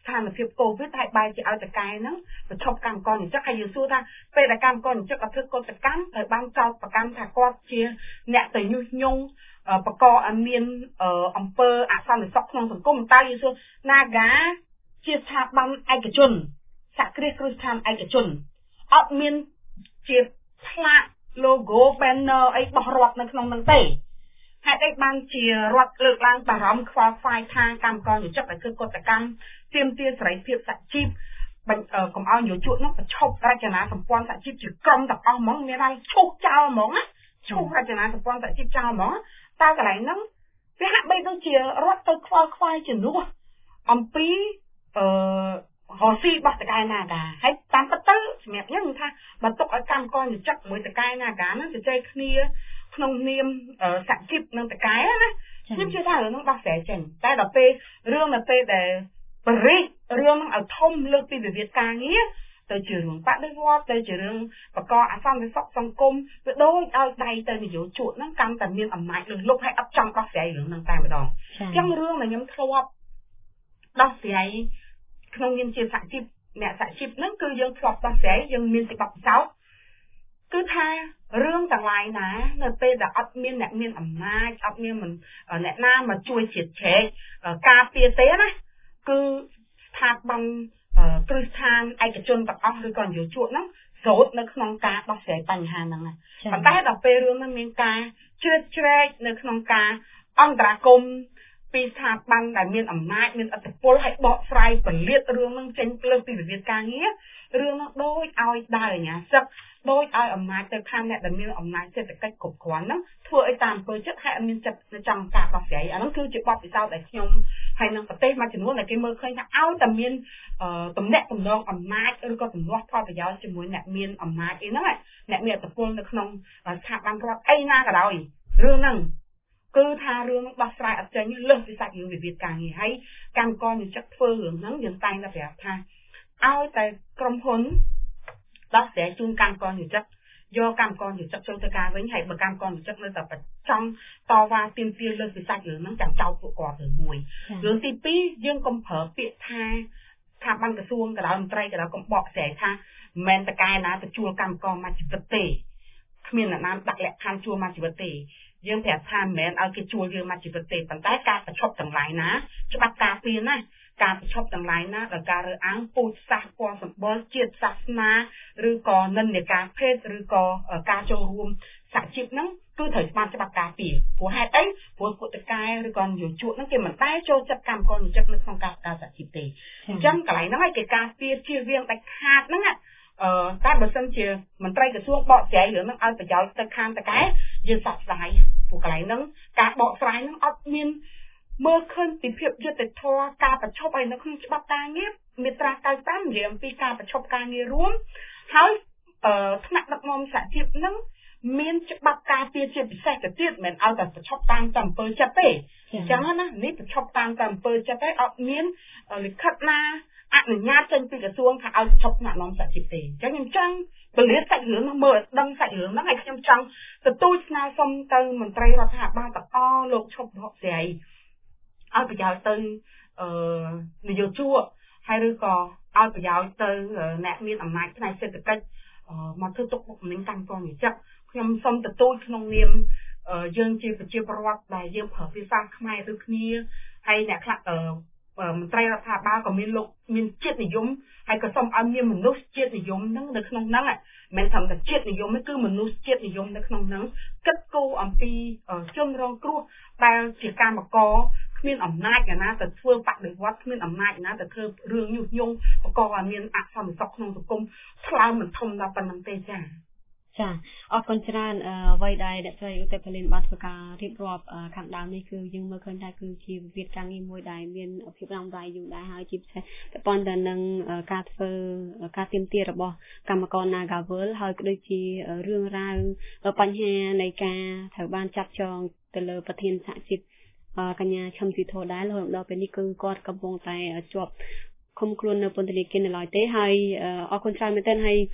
ស្ថានភាពកូវីដហើយបែរជាឲ្យតកែហ្នឹងប្រឈប់កម្មករនិស្សិតហើយយើងសួរថាពេលដែលកម្មករនិស្សិតអត់ធ្វើកុតកម្មត្រូវបានចោទប្រកាន់ថាគាត់ជាអ្នកទៅញុះញង់បកឲ្យមានអំពើអសន្តិសុខក្នុងសង្គមតើយើងសួរ Naga ជាស្ថាប័នឯកជនសហគ្រាសគ្រឹះស្ថានឯកជនអត់មានជាផ្លាក logo banner អីបោះរដ្ឋនៅក្នុងហ្នឹងទេហេតុអីបានជារដ្ឋលើកឡើងបារម្ភខ្វល់ខ្វាយថាកម្មករនិស្សិតដែលធ្វើកុតកម្មទាមទារសេរីភាពសហជីពកុំឲ្យយុវជននោះប្រឈប់រចនាសម្ព័ន្ធសហជីពជាក្រុមទាំងអស់ហ្មងមានថាឈូសចោលហ្មងណាឈូសរចនាសម្ព័ន្ធសហជីពចោលហ្មងតើកន្លែងហ្នឹងវាហាក់បីដូចជារដ្ឋទៅខ្វល់ខ្វាយជំនួសអំពីអឺរស់ស៊ីបោះតកែណាកាហើយតាមពិតទៅសម្រាប់យើងថាបើទុកឲ្យកម្មករនិស្សិតមួយតកែណាកាហ្នឹងជជែកគ្នាក្នុងនាមសហជីពនឹងតកែណាខ្ញុំជឿថារឿងហ្នឹងដោះស្រាយចេញតែដល់ពេលរឿងនៅពេលដែលបរិយារឿងហ្នឹងឲ្យធំលើកពីវិវាទការងារទៅជារឿងបដិវត្តទៅជារឿងបកអសន្តិសុខសង្គមវាដូចឲ្យដៃទៅនយោជកហ្នឹងកាន់តែមានអំណាចលើសលប់ហើយអត់ចង់ដោះស្រាយរឿងហ្នឹងតែម្ដងអញ្ចឹងរឿងដែលខ្ញុំធ្លាប់ដោះស្រាយក្នុងនាមជាសហជីពអ្នកសហជីពហ្នឹងគឺយើងធ្លាប់ដោះស្រាយយើងមានសេចក្ដីពិសោធន៍គឺថារឿងទាំងឡាយណានៅពេលដែលអត់មានអ្នកមានអំណាចអត់មានអ្នកណាមកជួយជ្រៀតជ្រែកការពារទេណាគឺស្ថាប័នគ្រឹះស្ថានឯកជនទាំងអស់ឬក៏នយោជកហ្នឹងស្រោតនៅក្នុងការដោះស្រាយបញ្ហាហ្នឹងប៉ុន្តែដល់ពេលរឿងហ្នឹងមានការជ្រៀតជ្រែកនៅក្នុងការអន្តរាគមន៍ពីស្ថាប័នដែលមានអំណាចមានឥទ្ធិពលឲ្យបកស្រាយពលាតរឿងហ្នឹងចេញលើពីវិវាទការងាររឿងហ្នឹងដូចឲ្យដើរអាញាសឹកដោយឲ្យអំណាចទៅខាងអ្នកដែលមានអំណាចសេដ្ឋកិច្ចគ្រប់គ្រាន់ហ្នឹងធ្វើឲ្យតាមអំពើចិត្តហើយអត់មានចិត្តចង់ការដោះស្រាយអាហ្នឹងគឺជាបទពិសោធន៍ដែលខ្ញុំហើយនឹងប្រទេសមួយចំនួនដែលគេមើលឃើញថាឲ្យតែមានតំណែងតំណងអំណាចឬក៏ទំនាស់ផលប្រយោជន៍ជាមួយអ្នកមានអំណាចអីហ្នឹងអ្នកមានឥទ្ធិពលនៅក្នុងស្ថាប័នរដ្ឋអីណាក៏ដោយរឿងហ្នឹងគឺថារឿងដោះស្រាយអត់ចេញលើសពីសាច់រឿងវិវាទការងារហើយកម្មករនិស្សិតធ្វើរឿងហ្នឹងយើងតែងតែប្រាប់ថាឲ្យតែក្រុមហ៊ុនដោះស្រាយជូនកម្មករនិស្សិតយកកម្មករនិស្សិតចូលទៅការវិញហើយបើកម្មករនិស្សិតនៅតែចង់តវ៉ាទាមទារលើសពីសាច់រឿងហ្នឹងចាំចោទពួកគាត់រឿងមួយរឿងទីពីរយើងកុំប្រើពាក្យថាស្ថាប័នក្រសួងកណ្ដាលមន្ត្រីកណ្ដាលកំបកស្រាយថាមិនមែនតកែណាទៅជួលកម្មករមកជីវិតទេគ្មានអ្នកណាដាក់លក្ខខណ្ឌជួលមកជីវិតទេយើងប្រាប់ថាមិនមែនឲ្យគេជួលយើងមកជីវិតទេប៉ុន្តែការប្រឈប់ទាំងឡាយណាច្បាប់ការពារណាការប្រឈប់ទាំងឡាយណាដល់ការរើសអើងពូជសាសន៍ពណ៌សម្បុរជាតិសាសនាឬក៏និន្នាការភេទឬក៏ការចូលរួមសហជីពហ្នឹងគឺត្រូវស្មារតីច្បាប់ការពារព្រោះហេតុអីព្រោះពួកតកែឬក៏នយោជកហ្នឹងគេមិនដែលចូលចិត្តកម្មករនិស្សិតនៅក្នុងការការសហជីពទេអញ្ចឹងកន្លែងហ្នឹងឲ្យគេការពារជៀសវាងដាច់ខាតហ្នឹងអឺតែបើសិនជាមន្ត្រីក្រសួងបកស្រាយរឿងហ្នឹងឲ្យប្រយោជន៍ទៅខាងតកែយើងសោកស្ដាយព្រោះកន្លែងហ្នឹងការបកស្រាយហ្នឹងអត់មានមើលឃើញពីភាពយុត្តិធម៌ការប្រឈប់ឲ្យនៅក្នុងច្បាប់ការងារមាត្រាเก้าสิบสามនិយាយអំពីការប្រឈប់ការងាររួមហើយអឺថ្នាក់ដឹកនាំសហជីពហ្នឹងមានច្បាប់ការពារជាពិសេសទៅទៀតមិនឲ្យតែប្រឈប់តាមតាមអំពើចិត្តទេអញ្ចឹងណានេះប្រឈប់តាមតាមអំពើចិត្តទេអត់មានលិខិតណាអនុញ្ញាតចេញពីក្រសួងថាឲ្យប្រឈប់ថ្នាក់ដឹកនាំសហជីពទេអញ្ចឹងខ្ញុំចង់ពលាសាច់រឿងហ្នឹងមើលដឹងសាច់រឿងហ្នឹងហើយខ្ញុំចង់ទទូចស្នើសុំទៅមន្ត្រីរដ្ឋាភិបាលទាំងអស់លោកឈប់បកស្រាយឲ្យប្រយោជន៍ទៅអឺនយោជកហើយឬក៏ឲ្យប្រយោជន៍ទៅអ្នកមានអំណាចផ្នែកសេដ្ឋកិច្ចមកធ្វើទុកបុកម្នេញកម្មករនិស្សិតខ្ញុំសូមទទូចក្នុងនាមយើងជាប្រជាពលរដ្ឋដែលយើងប្រើភាសាខ្មែរដូចគ្នាហើយអ្នកខ្លះមន្ត្រីរដ្ឋាភិបាលក៏មានលោកមានជាតិនិយមហើយក៏សូមឲ្យមានមនុស្សជាតិនិយមហ្នឹងនៅក្នុងហ្នឹងមិនត្រឹមតែជាតិនិយមទេគឺមនុស្សជាតិនិយមនៅក្នុងហ្នឹងគិតគូរអំពីជនរងគ្រោះដែលជាកម្មករគ្មានអំណាចណាទៅធ្វើបដិវត្តគ្មានអំណាចណាទៅធ្វើរឿងញុះញង់បង្កឲ្យមានអសន្តិសុខក្នុងសង្គមថ្លើមមិនធំដល់ប៉ុណ្្នឹងទេចា៎ចាអរគុណច្រើនអ្វីដែលអ្នកស្រីឧទិពលិនបានធ្វើការរៀបរាប់ខាងដើមនេះគឺយើងមើលឃើញថាគឺជាវិវាទការងារមួយដែលមានភាពរ៉ាំរ៉ៃយូរដែរហើយជាពិសេសពាក់ព័ន្ធទៅនឹងការធ្វើការទាមទាររបស់កម្មករ Nagavel ហើយក៏ដូចជារឿងរ៉ាវបញ្ហានៃការត្រូវបានចាប់ចងទៅលើប្រធានសហជីពកញ្ញាឈឹមស៊ីធរដែររហូតដល់ពេលនេះគឺគាត់កំពុងតែជាប់ឃុំខ្លួននៅពន្ធនាគារនៅឡើយទេហើយអរគុណច្រើនមែនទែនហើយខ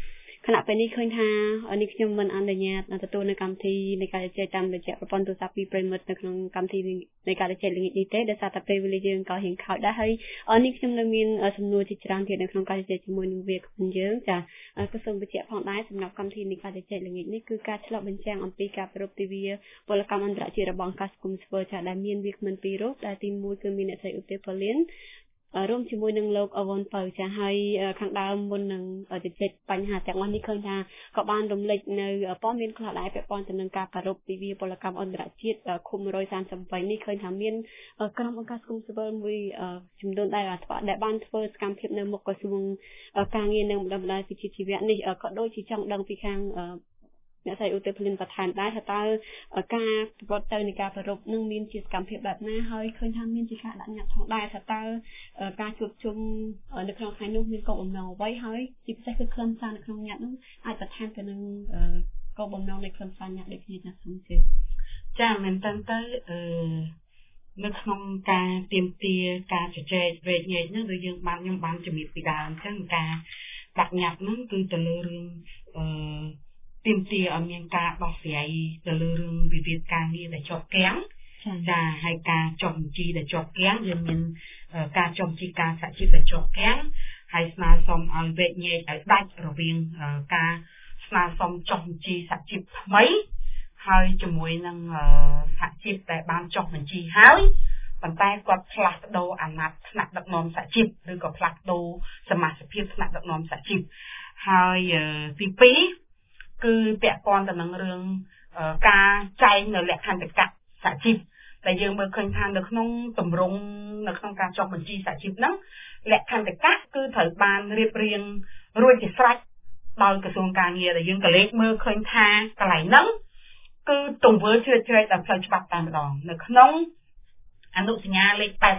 ណៈពេលនេះឃើញថានេះខ្ញុំមិនអនុញ្ញាតទទួលនៅកម្មវិធីនៃការជជែកតាមរយៈប្រព័ន្ធទូរស័ព្ទពីប្រិមិត្តនៅក្នុងកម្មវិធីនៃការជជែកល្ងាចនេះទេដោយសារតែពេលវេលាយើងក៏រៀងខោចដែរហើយនេះខ្ញុំនៅមានសំណួរជាច្រើនទៀតនៅក្នុងការជជែកជាមួយនឹងវាគ្មិនយើងចាក៏សូមបញ្ជាក់ផងដែរសម្រាប់កម្មវិធីនៃការជជែកល្ងាចនេះគឺការឆ្លុះបញ្ចាំងអំពីការប្រពៃទិវាពលកម្មអន្តរជាតិរបស់អង្គការសង្គមស៊ីវិលចាដែលមានវាគ្មិនពីររូបដែលទីមួយគឺមានអ្នកស្រីឧទាប៉ូលីនរួមជាមួយនឹងលោកអវ៉ុនបើចាហើយខាងដើមមុននឹងជជែកបញ្ហាទាំងអស់នេះឃើញថាក៏បានរំលេចនៅព័ត៌មានខ្លះដែរពាក់ព័ន្ធទៅនឹងការប្រារព្ធទិវាពលកម្មអន្តរជាតិឃុំone thirty-eightនេះឃើញថាមានក្រុមអង្គការសង្គមស៊ីវិលមួយចំនួនដែរដែលបានធ្វើសកម្មភាពនៅមុខក្រសួងការងារនិងបណ្ដុះបណ្ដាលវិជ្ជាជីវៈនេះក៏ដូចជាចង់ដឹងពីខាងអ្នកស្រីឧទាប៉ូលីនបន្ថែមដែរថាតើការប្រវត្តិទៅនៃការប្រារព្ធនឹងមានជាសកម្មភាពបែបណាហើយឃើញថាមានជាការដាក់ញត្តិផងដែរថាតើការជួបជុំនៅក្នុងថ្ងៃនោះមានគោលបំណងអ្វីហើយជាពិសេសគឺខ្លឹមសារនៅក្នុងញត្តិនោះអាចបន្ថែមទៅនឹងគោលបំណងនៃខ្លឹមសារញត្តិដូចគ្នាចា៎សូមជឿចាមែនតើទៅអឺនៅក្នុងការទៀមទាការជជែកវែកញែកនោះដូចយើងបានខ្ញុំបានជំរាបពីដើមអញ្ចឹងការដាក់ញត្តិនោះគឺទៅលើរឿងអឺទៀមទាឲ្យមានការដោះស្រាយទៅលើរឿងវិវាទការងារដែលជាប់គាំងចាហើយការចុះបញ្ជីដែលជាប់គាំងយើងមានការចុះបញ្ជីការសហជីពដែលជាប់គាំងហើយស្នើសុំឲ្យវែកញែកឲ្យដាច់រវាងការស្នើសុំចុះបញ្ជីសហជីពថ្មីហើយជាមួយនឹងសហជីពដែលបានចុះបញ្ជីហើយប៉ុន្តែគាត់ផ្លាស់ប្ដូរអាណត្តិថ្នាក់ដឹកនាំសហជីពឬក៏ផ្លាស់ប្ដូរសមាជិកភាពថ្នាក់ដឹកនាំសហជីពហើយទីពីរគឺពាក់ព័ន្ធទៅនឹងរឿងការចែងនៅលក្ខន្តិកៈសហជីពដែលយើងមើលឃើញថានៅក្នុងទម្រង់នៅក្នុងការចុះបញ្ជីសហជីពហ្នឹងលក្ខន្តិកៈគឺត្រូវបានរៀបរៀងរួចជាស្រេចដោយក្រសួងការងារដែលយើងក៏លេខមើលឃើញថាកន្លែងហ្នឹងគឺទង្វើជ្រៀតជ្រែកដល់ផ្លូវច្បាប់តែម្ដងនៅក្នុងអនុសញ្ញាលេខeighty-seven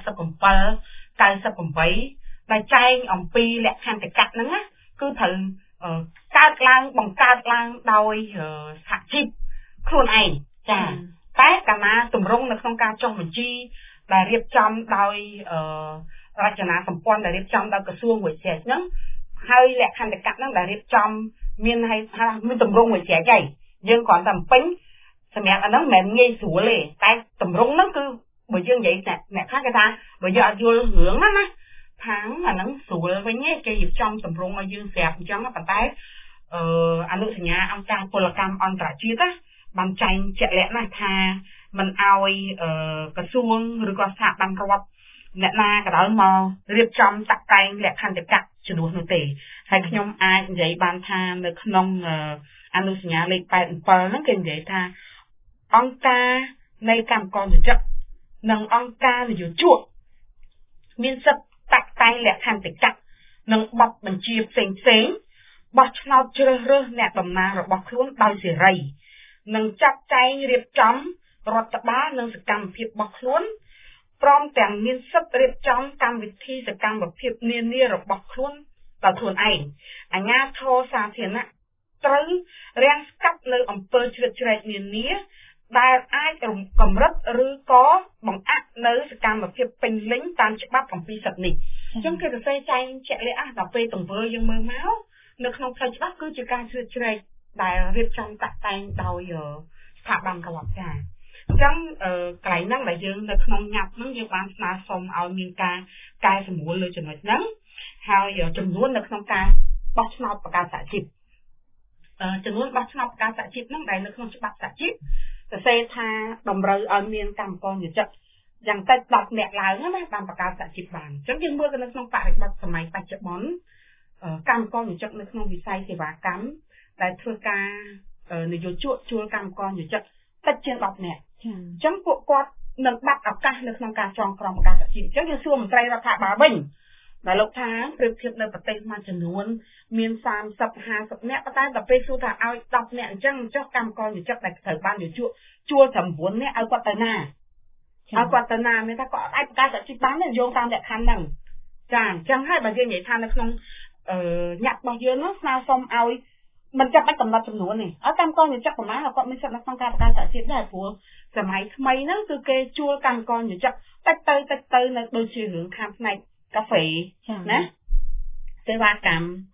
ninety-eightដែលចែងអំពីលក្ខន្តិកៈហ្នឹងណាគឺត្រូវកើតឡើងបង្កើតឡើងដោយសហជីពខ្លួនឯងចាតែកាលណាទម្រង់នៅក្នុងការចុះបញ្ជីដែលរៀបចំដោយរចនាសម្ព័ន្ធដែលរៀបចំដោយក្រសួងវិទ្យាហ្នឹងហើយលក្ខន្តិកៈហ្នឹងដែលរៀបចំមានឲ្យថាមានទម្រង់វិទ្យាហើយយើងគ្រាន់តែបំពេញសម្រាប់អាហ្នឹងមិនមែនងាយស្រួលទេតែទម្រង់ហ្នឹងគឺបើយើងនិយាយតែអ្នកខ្លះគេថាបើយើងអត់យល់រឿងហ្នឹងណាខាងអាហ្នឹងស្រួលវិញទេគេរៀបចំទម្រង់ឲ្យយើងស្រាប់អញ្ចឹងប៉ុន្តែអឺអនុសញ្ញាអង្គការពលកម្មអន្តរជាតិណាបានចែងជាក់លាក់ណាស់ថាមិនឲ្យអឺក្រសួងឬក៏ស្ថាប័នរដ្ឋអ្នកណាក៏ដោយមករៀបចំតាក់តែងលក្ខន្តិកៈជំនួសនោះទេហើយខ្ញុំអាចនិយាយបានថានៅក្នុងអនុសញ្ញាលេខeighty-sevenហ្នឹងគេនិយាយថាអង្គការនៃកម្មករនិយោជិតនិងអង្គការនយោជកមានសិទ្ធិតាក់តែងលក្ខន្តិកៈនិងបទបញ្ជាផ្សេងផ្សេងបោះឆ្នោតជ្រើសរើសអ្នកតំណាងរបស់ខ្លួនដោយសេរីនិងចាត់ចែងរៀបចំរដ្ឋបាលនិងសកម្មភាពរបស់ខ្លួនព្រមទាំងមានសិទ្ធិរៀបចំកម្មវិធីសកម្មភាពនានារបស់ខ្លួនដោយខ្លួនឯងអាជ្ញាធរសាធារណៈត្រូវរាំងស្កាត់នៅអំពើជ្រៀតជ្រែកនានាដែលអាចកម្រិតឬក៏បង្អាក់នៅសកម្មភាពពេញលេញតាមច្បាប់អំពីសិទ្ធិនេះអញ្ចឹងគេសរសេរចែងជាក់លាក់ណាស់ដល់ពេលទង្វើយើងមើលមកនៅក្នុងផ្លូវច្បាប់គឺជាការជ្រៀតជ្រែកដែលរៀបចំតាក់តែងដោយស្ថាប័នរដ្ឋចាអញ្ចឹងកន្លែងហ្នឹងដែលយើងនៅក្នុងញត្តិហ្នឹងយើងបានស្នើសុំឲ្យមានការកែសម្រួលលើចំណុចហ្នឹងហើយចំនួននៅក្នុងការបោះឆ្នោតបង្កើតសហជីពចំនួនបោះឆ្នោតបង្កើតសហជីពហ្នឹងដែលនៅក្នុងច្បាប់សហជីពសរសេរថាតម្រូវឲ្យមានកម្មករនិយោជិតយ៉ាងតិចtenនាក់ឡើងណាបានបង្កើតសហជីពបានអញ្ចឹងយើងមើលទៅនៅក្នុងបរិបទសម័យបច្ចុប្បន្នកម្មករនិយោជិតនៅក្នុងវិស័យសេវាកម្មដែលធ្វើការនយោជកជួលកម្មករនិយោជិតតិចជាងtenនាក់អញ្ចឹងពួកគាត់នឹងបាត់ឱកាសនៅក្នុងការចងក្រងបង្កើតសហជីពអញ្ចឹងយើងសួរមន្ត្រីរដ្ឋាភិបាលវិញដែលលោកថាប្រៀបធៀបនៅប្រទេសមួយចំនួនមានthirty fiftyនាក់តែដល់ពេលសួរថាឲ្យtenនាក់អញ្ចឹងចុះកម្មករនិយោជិតដែលត្រូវបាននយោជកជួលnineនាក់ឲ្យគាត់ទៅណាឲ្យគាត់ទៅណាមានថាគាត់អាចបង្កើតសហជីពបានទេយោងតាមលក្ខខណ្ឌហ្នឹងចាអញ្ចឹងហើយបើយើងនិយាយថានៅក្នុងអឺញត្តិរបស់យើងនោះស្នើសុំឲ្យមិនចាំបាច់កំណត់ចំនួនទេឲ្យកម្មករនិយោជិតប្រមាណគាត់មានសិទ្ធិនៅក្នុងការបង្កើតសហជីពដែរព្រោះសម័យថ្មីហ្នឹងគឺគេជួលកម្មករនិយោជិតតិចទៅតិចទៅនៅដូចជារឿងខាងផ្នែកកាហ្វេណាសេវាកម្ម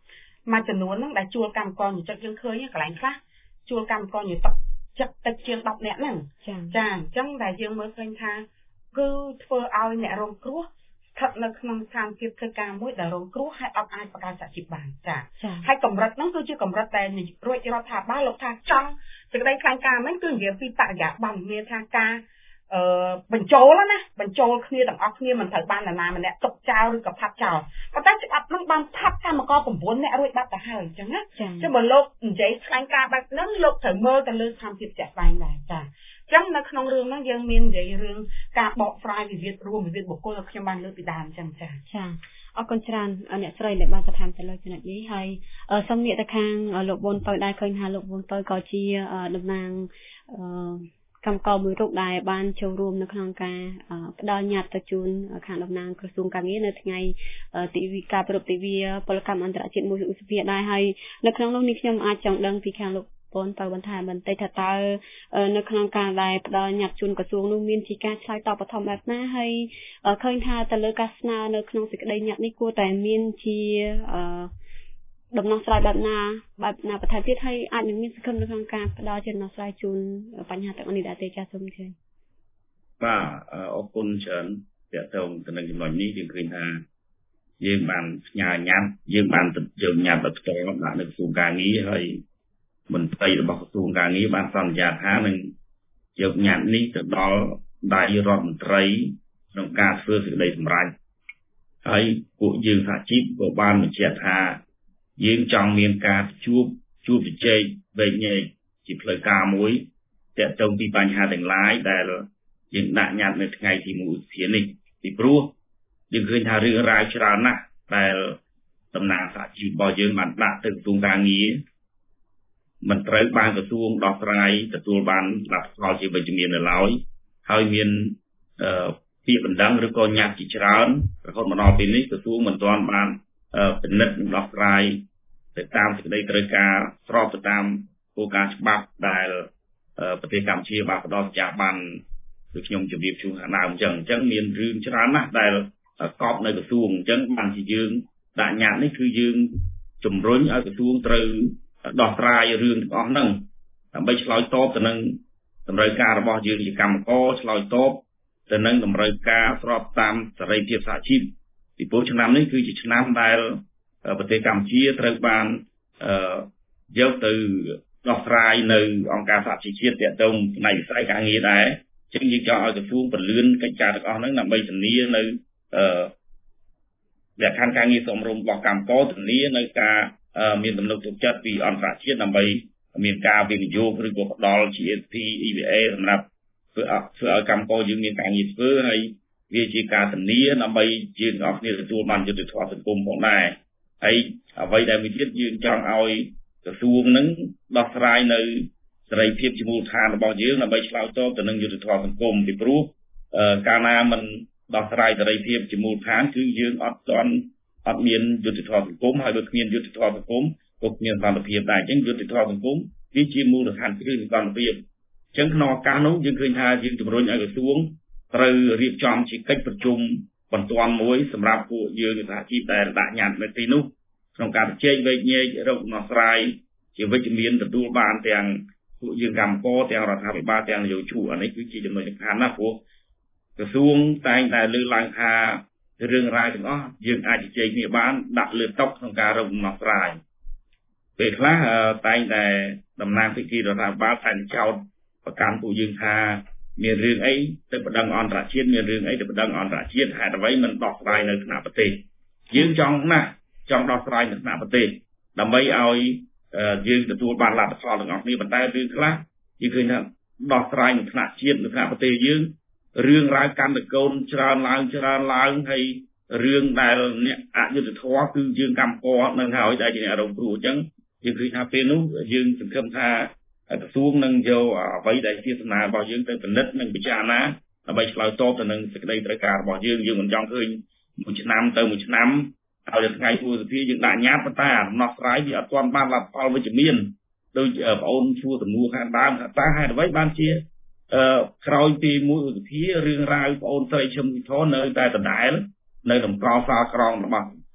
មួយចំនួនហ្នឹងដែលជួលកម្មករយុតិយើងឃើញកន្លែងខ្លះជួលកម្មករយុតិចិត្តតិចជាងដប់នាក់ហ្នឹងចាអញ្ចឹងដែលយើងមើលឃើញថាគឺធ្វើឲ្យអ្នករងគ្រោះស្ថិតនៅក្នុងស្ថានភាពធ្វើការមួយដែលរងគ្រោះហើយអត់អាចបង្កើតសហជីពបានចាហើយកម្រិតហ្នឹងគឺជាកម្រិតដែលរួចរដ្ឋាភិបាលលោកថាចង់សេចក្តីថ្លែងការណ៍ហ្នឹងគឺនិយាយពីបរិយាបន្នមានថាការអឺបញ្ចូលណាបញ្ចូលគ្នាទាំងអស់គ្នាមិនត្រូវបាននរណាម្នាក់ទុកចោលឬក៏ផាត់ចោលប៉ុន្តែច្បាប់ហ្នឹងបានផាត់កម្មករ៩នាក់រួចបាត់ទៅហើយអញ្ចឹងណាចឹងបើលោកនិយាយថ្លែងការណ៍បែបហ្នឹងលោកត្រូវមើលទៅលើស្ថានភាពជាក់ស្ដែងដែរចាចឹងនៅក្នុងរឿងហ្នឹងយើងមាននិយាយរឿងការបកស្រាយវិវាទរួមវិវាទបុគ្គលខ្ញុំបានលើកពីដើមអញ្ចឹងចាចាអរគុណច្រើនអ្នកស្រីដែលបានបន្ថែមទៅលើចំណុចនេះហើយសូមងាកទៅខាងលោកវុនតូចដែរឃើញថាលោកវុនតូចក៏ជាតំណាងអឺកម្មករមួយរូបដែលបានចូលរួមនៅក្នុងការផ្ដល់ញត្តិទៅជូនខាងតំណាងក្រសួងការងារនៅថ្ងៃទិវាការប្រពៃទិវាពលកម្មអន្តរជាតិមួយឧសភាដែរហើយនៅក្នុងនោះនេះខ្ញុំអាចចង់ដឹងពីខាងលោកប៉ុនទៅបន្ថែមបន្តិចថាតើនៅក្នុងការដែលផ្ដល់ញត្តិជូនក្រសួងនោះមានជាការឆ្លើយតបបឋមបែបណាហើយឃើញថាទៅលើការស្នើនៅក្នុងសេចក្តីញត្តិនេះគួរតែមានជាដំណោះស្រាយបែបណាបែបណាបន្ថែមទៀតហើយអាចនឹងមានសង្ឃឹមនៅក្នុងការផ្ដល់ជាដំណោះស្រាយជូនបញ្ហាទាំងនេះដែរទេចាសូមជឿបាទអរគុណច្រើនទាក់ទងទៅនឹងចំណុចនេះយើងឃើញថាយើងបានផ្ញើញត្តិយើងបានយកញត្តិទៅផ្ទាល់ដាក់នៅក្រសួងការងារហើយមន្ត្រីរបស់ក្រសួងការងារបានសន្យាថានឹងយកញត្តិនេះទៅដល់ដៃរដ្ឋមន្ត្រីក្នុងការធ្វើសេចក្តីសម្រេចហើយពួកយើងសហជីពក៏បានបញ្ជាក់ថាយើងចង់មានការជួបជួបជជែកវែកញែកជាផ្លូវការមួយទាក់ទងពីបញ្ហាទាំងឡាយដែលយើងដាក់ញត្តិនៅថ្ងៃទីមួយឧសភានេះពីព្រោះយើងឃើញថារឿងរ៉ាវច្រើនណាស់ដែលតំណាងសហជីពរបស់យើងបានដាក់ទៅក្រសួងការងារមិនត្រូវបានក្រសួងដោះស្រាយទទួលបានលទ្ធផលជាវិជ្ជមាននៅឡើយហើយមានពាក្យបណ្ដឹងឬក៏ញត្តិជាច្រើនរហូតមកដល់ពេលនេះក្រសួងមិនទាន់បានពិនិត្យនិងដោះស្រាយទៅតាមសេចក្តីត្រូវការស្របទៅតាមគោលការណ៍ច្បាប់ដែលប្រទេសកម្ពុជាបានផ្ដល់សញ្ញាបត្រដូចខ្ញុំជម្រាបជូនខាងដើមអញ្ចឹងអញ្ចឹងមានរឿងច្រើនណាស់ដែលកប់នៅក្រសួងអញ្ចឹងបានជាយើងដាក់ញត្តិនេះគឺយើងជំរុញឲ្យក្រសួងត្រូវដោះស្រាយរឿងទាំងអស់ហ្នឹងដើម្បីឆ្លើយតបទៅនឹងតម្រូវការរបស់យើងជាកម្មករឆ្លើយតបទៅនឹងតម្រូវការស្របតាមសេរីភាពសហជីពពីព្រោះឆ្នាំនេះគឺជាឆ្នាំដែលប្រទេសកម្ពុជាត្រូវបានយកទៅដោះស្រាយនៅអង្គការសហជីវជាតិទាក់ទងផ្នែកវិស័យការងារដែរអញ្ចឹងយើងចង់ឲ្យក្រសួងពន្លឿនកិច្ចការទាំងអស់ហ្នឹងដើម្បីធានានៅលក្ខខណ្ឌការងារសមរម្យរបស់កម្មករធានានៅការមានទំនុកទុកចិត្តពីអន្តរជាតិដើម្បីមានការវិនិយោគឬក៏ផ្ដល់ G S P E V A សម្រាប់ធ្វើធ្វើឲ្យកម្មករយើងមានការងារធ្វើហើយវាជាការធានាដើម្បីយើងទាំងអស់គ្នាទទួលបានយុត្តិធម៌សង្គមផងដែរហើយអ្វីដែលមួយទៀតយើងចង់ឲ្យក្រសួងនឹងដោះស្រាយនៅសេរីភាពជាមូលដ្ឋានរបស់យើងដើម្បីឆ្លើយតបទៅនឹងយុត្តិធម៌សង្គមពីព្រោះកាលណាមិនដោះស្រាយសេរីភាពជាមូលដ្ឋានគឺយើងអត់ទាន់អត់មានយុត្តិធម៌សង្គមហើយបើគ្មានយុត្តិធម៌សង្គមក៏គ្មានសន្តិភាពដែរអញ្ចឹងយុត្តិធម៌សង្គមវាជាមូលដ្ឋានគ្រឹះនៃសន្តិភាពអញ្ចឹងក្នុងឱកាសនោះយើងឃើញថាយើងជំរុញឲ្យក្រសួងត្រូវរៀបចំជាកិច្ចប្រជុំបន្ទាន់មួយសម្រាប់ពួកយើងសហជីពដែលដាក់ញត្តិនៅទីនោះក្នុងការជែកវែកញែករកដំណោះស្រាយជាវិជ្ជមានទទួលបានទាំងពួកយើងកម្មករទាំងរដ្ឋាភិបាលទាំងនយោជកអានេះគឺជាចំណុចសំខាន់ណាស់ព្រោះក្រសួងតែងតែលើកឡើងថារឿងរ៉ាវទាំងអស់យើងអាចជជែកគ្នាបានដាក់លើតុក្នុងការរកដំណោះស្រាយពេលខ្លះតែងតែតំណាងភាគីរដ្ឋាភិបាលតែងចោទប្រកាន់ពួកយើងថាមានរឿងអីទៅបណ្ដឹងអន្តរជាតិមានរឿងអីទៅបណ្ដឹងអន្តរជាតិហេតុអ្វីមិនដោះស្រាយនៅថ្នាក់ប្រទេសយើងចង់ណាស់ចង់ដោះស្រាយនៅថ្នាក់ប្រទេសដើម្បីឲ្យយើងទទួលបានលទ្ធផលទាំងអស់គ្នាប៉ុន្តែរឿងខ្លះយើងឃើញថាដោះស្រាយនៅថ្នាក់ជាតិនៅថ្នាក់ប្រទេសយើងរឿងរ៉ាវកាន់តែកូនច្រើនឡើងច្រើនឡើងហើយរឿងដែលអ្នកអយុត្តិធម៌គឺយើងកម្មករនឹងហើយដែលជាអ្នករងគ្រោះអញ្ចឹងយើងឃើញថាពេលនោះយើងសង្ឃឹមថាក្រសួងនឹងយកអ្វីដែលជាសំណើរបស់យើងទៅពិនិត្យនិងពិចារណាដើម្បីឆ្លើយតបទៅនឹងសេចក្តីត្រូវការរបស់យើងយើងមិនចង់ឃើញមួយឆ្នាំទៅមួយឆ្នាំហើយដល់ថ្ងៃឧសភាយើងដាក់ញត្តិប៉ុន្តែដំណោះស្រាយវាអត់ទាន់បានលទ្ធផលវិជ្ជមានដោយបងអូនសួរសំណួរខាងដើមថាតើហេតុអ្វីបានជាអឺក្រោយពីមួយឧសភារឿងរ៉ាវបងអូនស្រីឈឹមវិធននៅតែដដែលនៅតម្កល់សាលក្រមរបស់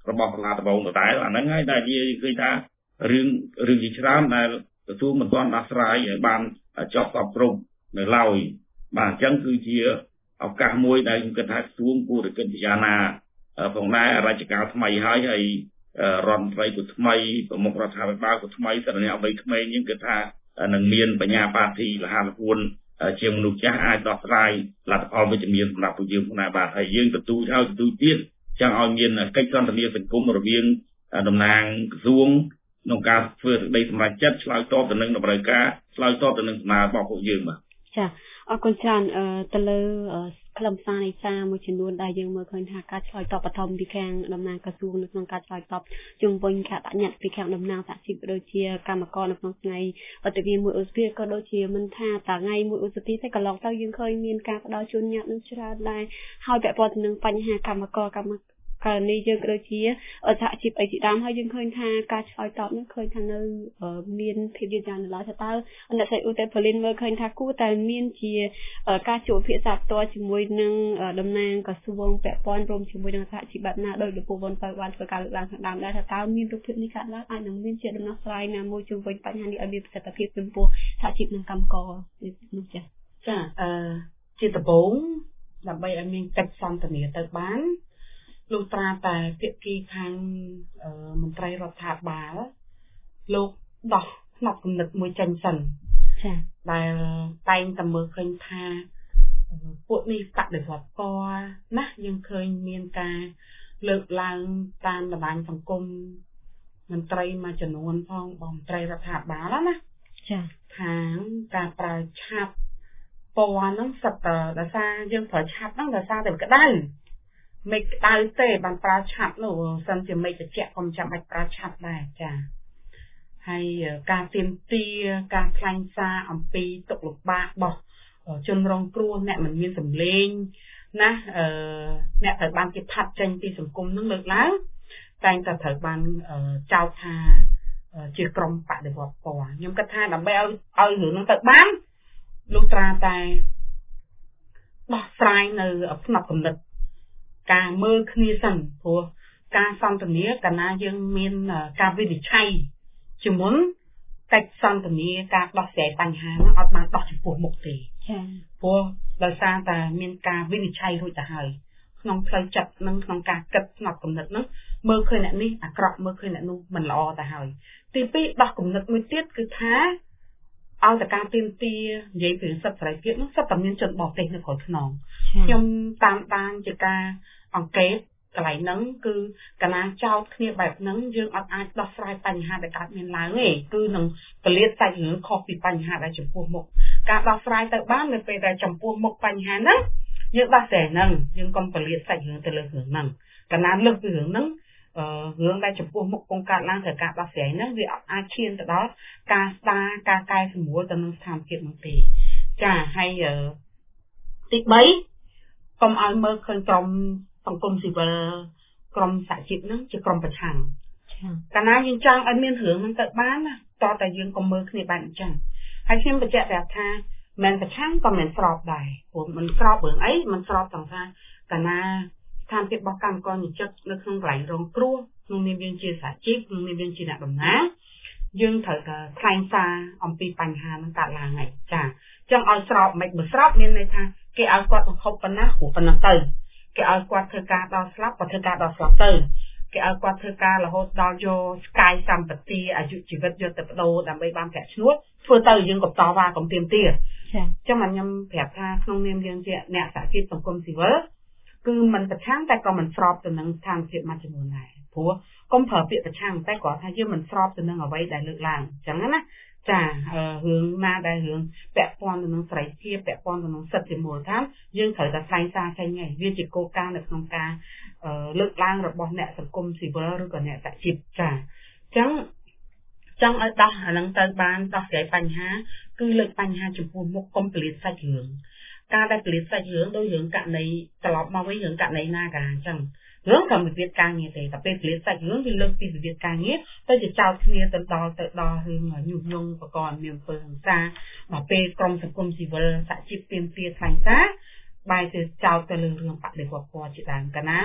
របស់សាលាដំបងដដែលអាហ្នឹងហើយដែលនិយាយឃើញថារឿងរឿងជាច្រើនដែលក្រសួងមិនទាន់ដោះស្រាយឲ្យបានចប់គ្រប់គ្រប់នៅឡើយបាទអញ្ចឹងគឺជាឱកាសមួយដែលខ្ញុំគិតថាក្រសួងគួរតែគិតពិចារណាផងដែររជ្ជកាលថ្មីហើយហើយរដ្ឋមន្ត្រីក៏ថ្មីប្រមុខរដ្ឋាភិបាលក៏ថ្មីសិទ្ធិអ្នកអ្វីក្មេងយើងគិតថានឹងមានបញ្ញាបាធីលះលពួនជាមនុស្សចាស់អាចដោះស្រាយលទ្ធផលវិជ្ជមានសម្រាប់ប្រជាជនណាបាទហើយយើងទទួលឲ្យទទួលទៀតចង់ឲ្យមានកិច្ចសន្ទនាសង្គមរវាងតំណាងក្រសួងក្នុងការធ្វើសេចក្តីសម្រេចចិត្តឆ្លើយតបទៅនឹងតម្រូវការឆ្លើយតបទៅនឹងសំណើរបស់ពួកយើងបាទចាអរគុណច្រើនទៅលើខ្លឹមសារនៃសារមួយចំនួនដែលយើងមើលឃើញថាការឆ្លើយតបបឋមពីខាងតំណាងក្រសួងនៅក្នុងការឆ្លើយតបជុំវិញការដាក់ញត្តិពីខាងតំណាងសហជីពដូចជាកម្មករនៅក្នុងថ្ងៃវត្តមានមួយឧសភាក៏ដូចជាមិនថាថ្ងៃមួយឧសភាតែកន្លងទៅយើងឃើញមានការផ្ដល់ជូនញត្តិនឹងច្រើនដែរហើយពាក់ព័ន្ធទៅនឹងបញ្ហាកម្មករកម្មករនេះយើងក៏ដូចជាសហជីពអីជាដើមហើយយើងឃើញថាការឆ្លើយតបនេះឃើញថានៅមានភាពយឺតយ៉ាវនៅឡើយថាតើអ្នកស្រីឧទេពលីនមើលឃើញថាគួរតែមានជាការជួបពិភាក្សាផ្ទាល់ជាមួយនឹងតំណាងក្រសួងពាក់ព័ន្ធរួមជាមួយនឹងសហជីពបែបណាដោយលោកពូវ៉ុនទៅបានធ្វើការលើកឡើងខាងដើមដែរថាតើមានរូបភាពនេះកើតឡើងអាចនឹងមានជាដំណោះស្រាយណាមួយជុំវិញបញ្ហានេះឲ្យមានប្រសិទ្ធភាពចំពោះសហជីពនិងកម្មករនោះចា៎ចាអឺជាដំបូងដើម្បីឲ្យមានកិច្ចសន្ទនាទៅបានលុះត្រាតែភាគីខាងមន្ត្រីរដ្ឋាភិបាលលោកដោះផ្នែកគំនិតមួយចេញសិនចា៎ដែលតែងតែមើលឃើញថាពួកនេះបដិវត្តពណ៌ណាយើងឃើញមានការលើកឡើងតាមបណ្ដាញសង្គមមន្ត្រីមួយចំនួនផងបងមន្ត្រីរដ្ឋាភិបាលណាចា៎ខាងការប្រើឆាប់ពណ៌ហ្នឹងសិតតែដោយសារយើងប្រើឆាប់ហ្នឹងដោយសារតែក្តៅមេឃក្តៅទេបានប្រើឆាប់នោះសិនជាមេឃត្រជាក់ក៏មិនចាំបាច់ប្រើឆាប់ដែរចា៎ហើយការទៀមទាការថ្លែងសារអំពីទុកលំបាករបស់ជនរងគ្រោះអ្នកមិនមានសម្លេងណាអឺអ្នកត្រូវបានគេផាត់ចេញពីសង្គមនឹងលើកឡើងតែងតែត្រូវបានចោទថាជាក្រុមបដិវត្តពណ៌ខ្ញុំគិតថាដើម្បីឲ្យឲ្យរឿងហ្នឹងទៅបានលុះត្រាតែដោះស្រាយនៅផ្នែកគំនិតការមើលគ្នាសិនព្រោះការសន្ទនាកាលណាយើងមានការវិនិច្ឆ័យជាមុនកិច្ចសន្ទនាការដោះស្រាយបញ្ហានោះអត់បានដោះចំពោះមុខទេចា៎ព្រោះដោយសារតែមានការវិនិច្ឆ័យរួចទៅហើយក្នុងផ្លូវចិត្តនិងក្នុងការគិតផ្នែកគំនិតនោះមើលឃើញអ្នកនេះអាក្រក់មើលឃើញអ្នកនោះមិនល្អទៅហើយទីពីរដោះគំនិតមួយទៀតគឺថាឲ្យតែការទៀមទានិយាយពីសិទ្ធិសេរីភាពនោះសិទ្ធិតែមានជនបរទេសនៅក្រៅខ្នងខ្ញុំតាមដានជាការអង្កេតកន្លែងហ្នឹងគឺកាលណាចោតគ្នាបែបហ្នឹងយើងអត់អាចដោះស្រាយបញ្ហាដែលកើតមានឡើងទេគឺនឹងពលាតសាច់រឿងខុសពីបញ្ហាដែលចំពោះមុខការដោះស្រាយទៅបាននៅពេលដែលចំពោះមុខបញ្ហាហ្នឹងយើងដោះស្រាយហ្នឹងយើងកុំពលាតសាច់រឿងទៅលើរឿងហ្នឹងកាលណាលើកពីរឿងហ្នឹងអឺរឿងដែលចំពោះមុខកងកើតឡើងត្រូវការដោះស្រាយហ្នឹងវាអត់អាចឈានទៅដល់ការស្ដារការកែសម្រួលទៅនឹងស្ថានភាពនោះទេចាហើយទីបីកុំឲ្យមើលឃើញក្រុមសង្គមស៊ីវិលក្រុមសហជីពហ្នឹងជាក្រុមប្រឆាំងកាលណាយើងចង់ឲ្យមានរឿងហ្នឹងទៅបានណាតោះតែយើងកុំមើលគ្នាបែបអញ្ចឹងហើយខ្ញុំបញ្ជាក់ប្រាប់ថាមិនប្រឆាំងក៏មិនស្របដែរព្រោះមិនស្របរឿងអីមិនស្របទាំងថាកាលណាស្ថានភាពរបស់កម្មករនិយោជិតនៅក្នុងកន្លែងរងគ្រោះក្នុងនាមយើងជាសហជីពក្នុងនាមយើងជាអ្នកដំណើរយើងត្រូវតែថ្លែងសារអំពីបញ្ហាហ្នឹងកើតឡើងហើយចាអញ្ចឹងឲ្យស្របមិនបើស្របមានន័យថាគេឲ្យគាត់បង្ខប់ប៉ុណ្ណាព្រោះប៉ុណ្ណឹងទៅគេឲ្យគាត់ធ្វើការដល់ស្លាប់ក៏ធ្វើការដល់ស្លាប់ទៅគេឲ្យគាត់ធ្វើការរហូតដល់យកស្កាយសម្បត្តិអាយុជីវិតយកទៅបដូរដើម្បីបានប្រាក់ឈ្នួលធ្វើទៅយើងក៏តវ៉ាកុំទៀមទាចាអញ្ចឹងខ្ញុំប្រាប់ថាក្នុងនាមយើងជាអ្នកសហជីពសង្គមស៊ីវិលគឺមិនប្រឆាំងតែក៏មិនស្របទៅនឹងស្ថានភាពមួយចំនួនដែរព្រោះកុំប្រើពាក្យប្រឆាំងតែគាត់ថាយើងមិនស្របទៅនឹងអ្វីដែលលើកឡើងអញ្ចឹងណាចារឿងណាដែលរឿងពាក់ព័ន្ធទៅនឹងសេរីភាពពាក់ព័ន្ធទៅនឹងសិទ្ធិជាមូលដ្ឋានយើងត្រូវតែថ្លែងសារចេញហើយវាជាគោលការណ៍នៅក្នុងការលើកឡើងរបស់អ្នកសង្គមស៊ីវិលឬក៏អ្នកសហជីពចាអញ្ចឹងចង់ឲ្យដោះអានឹងទៅបានដោះស្រាយបញ្ហាគឺលើកបញ្ហាចំពោះមុខកុំពលាតសាច់រឿងការដែលពលាតសាច់រឿងដោយរឿងករណីត្រឡប់មកវិញរឿងករណីណាកាអញ្ចឹងរឿងកម្មវិធីការងារទេតែពេលពលាតសាច់រឿងវាលើកពីវិវាទការងារទៅជាចោតគ្នាទៅដល់ទៅដល់រឿងញុះញង់បកកមានអំពើហិង្សាដល់ពេលក្រុមសង្គមស៊ីវិលសហជីពទាមទារថ្លែងសារបែរទៅចោតទៅលើរឿងបដិវត្តពណ៌ជាដើមកាលណា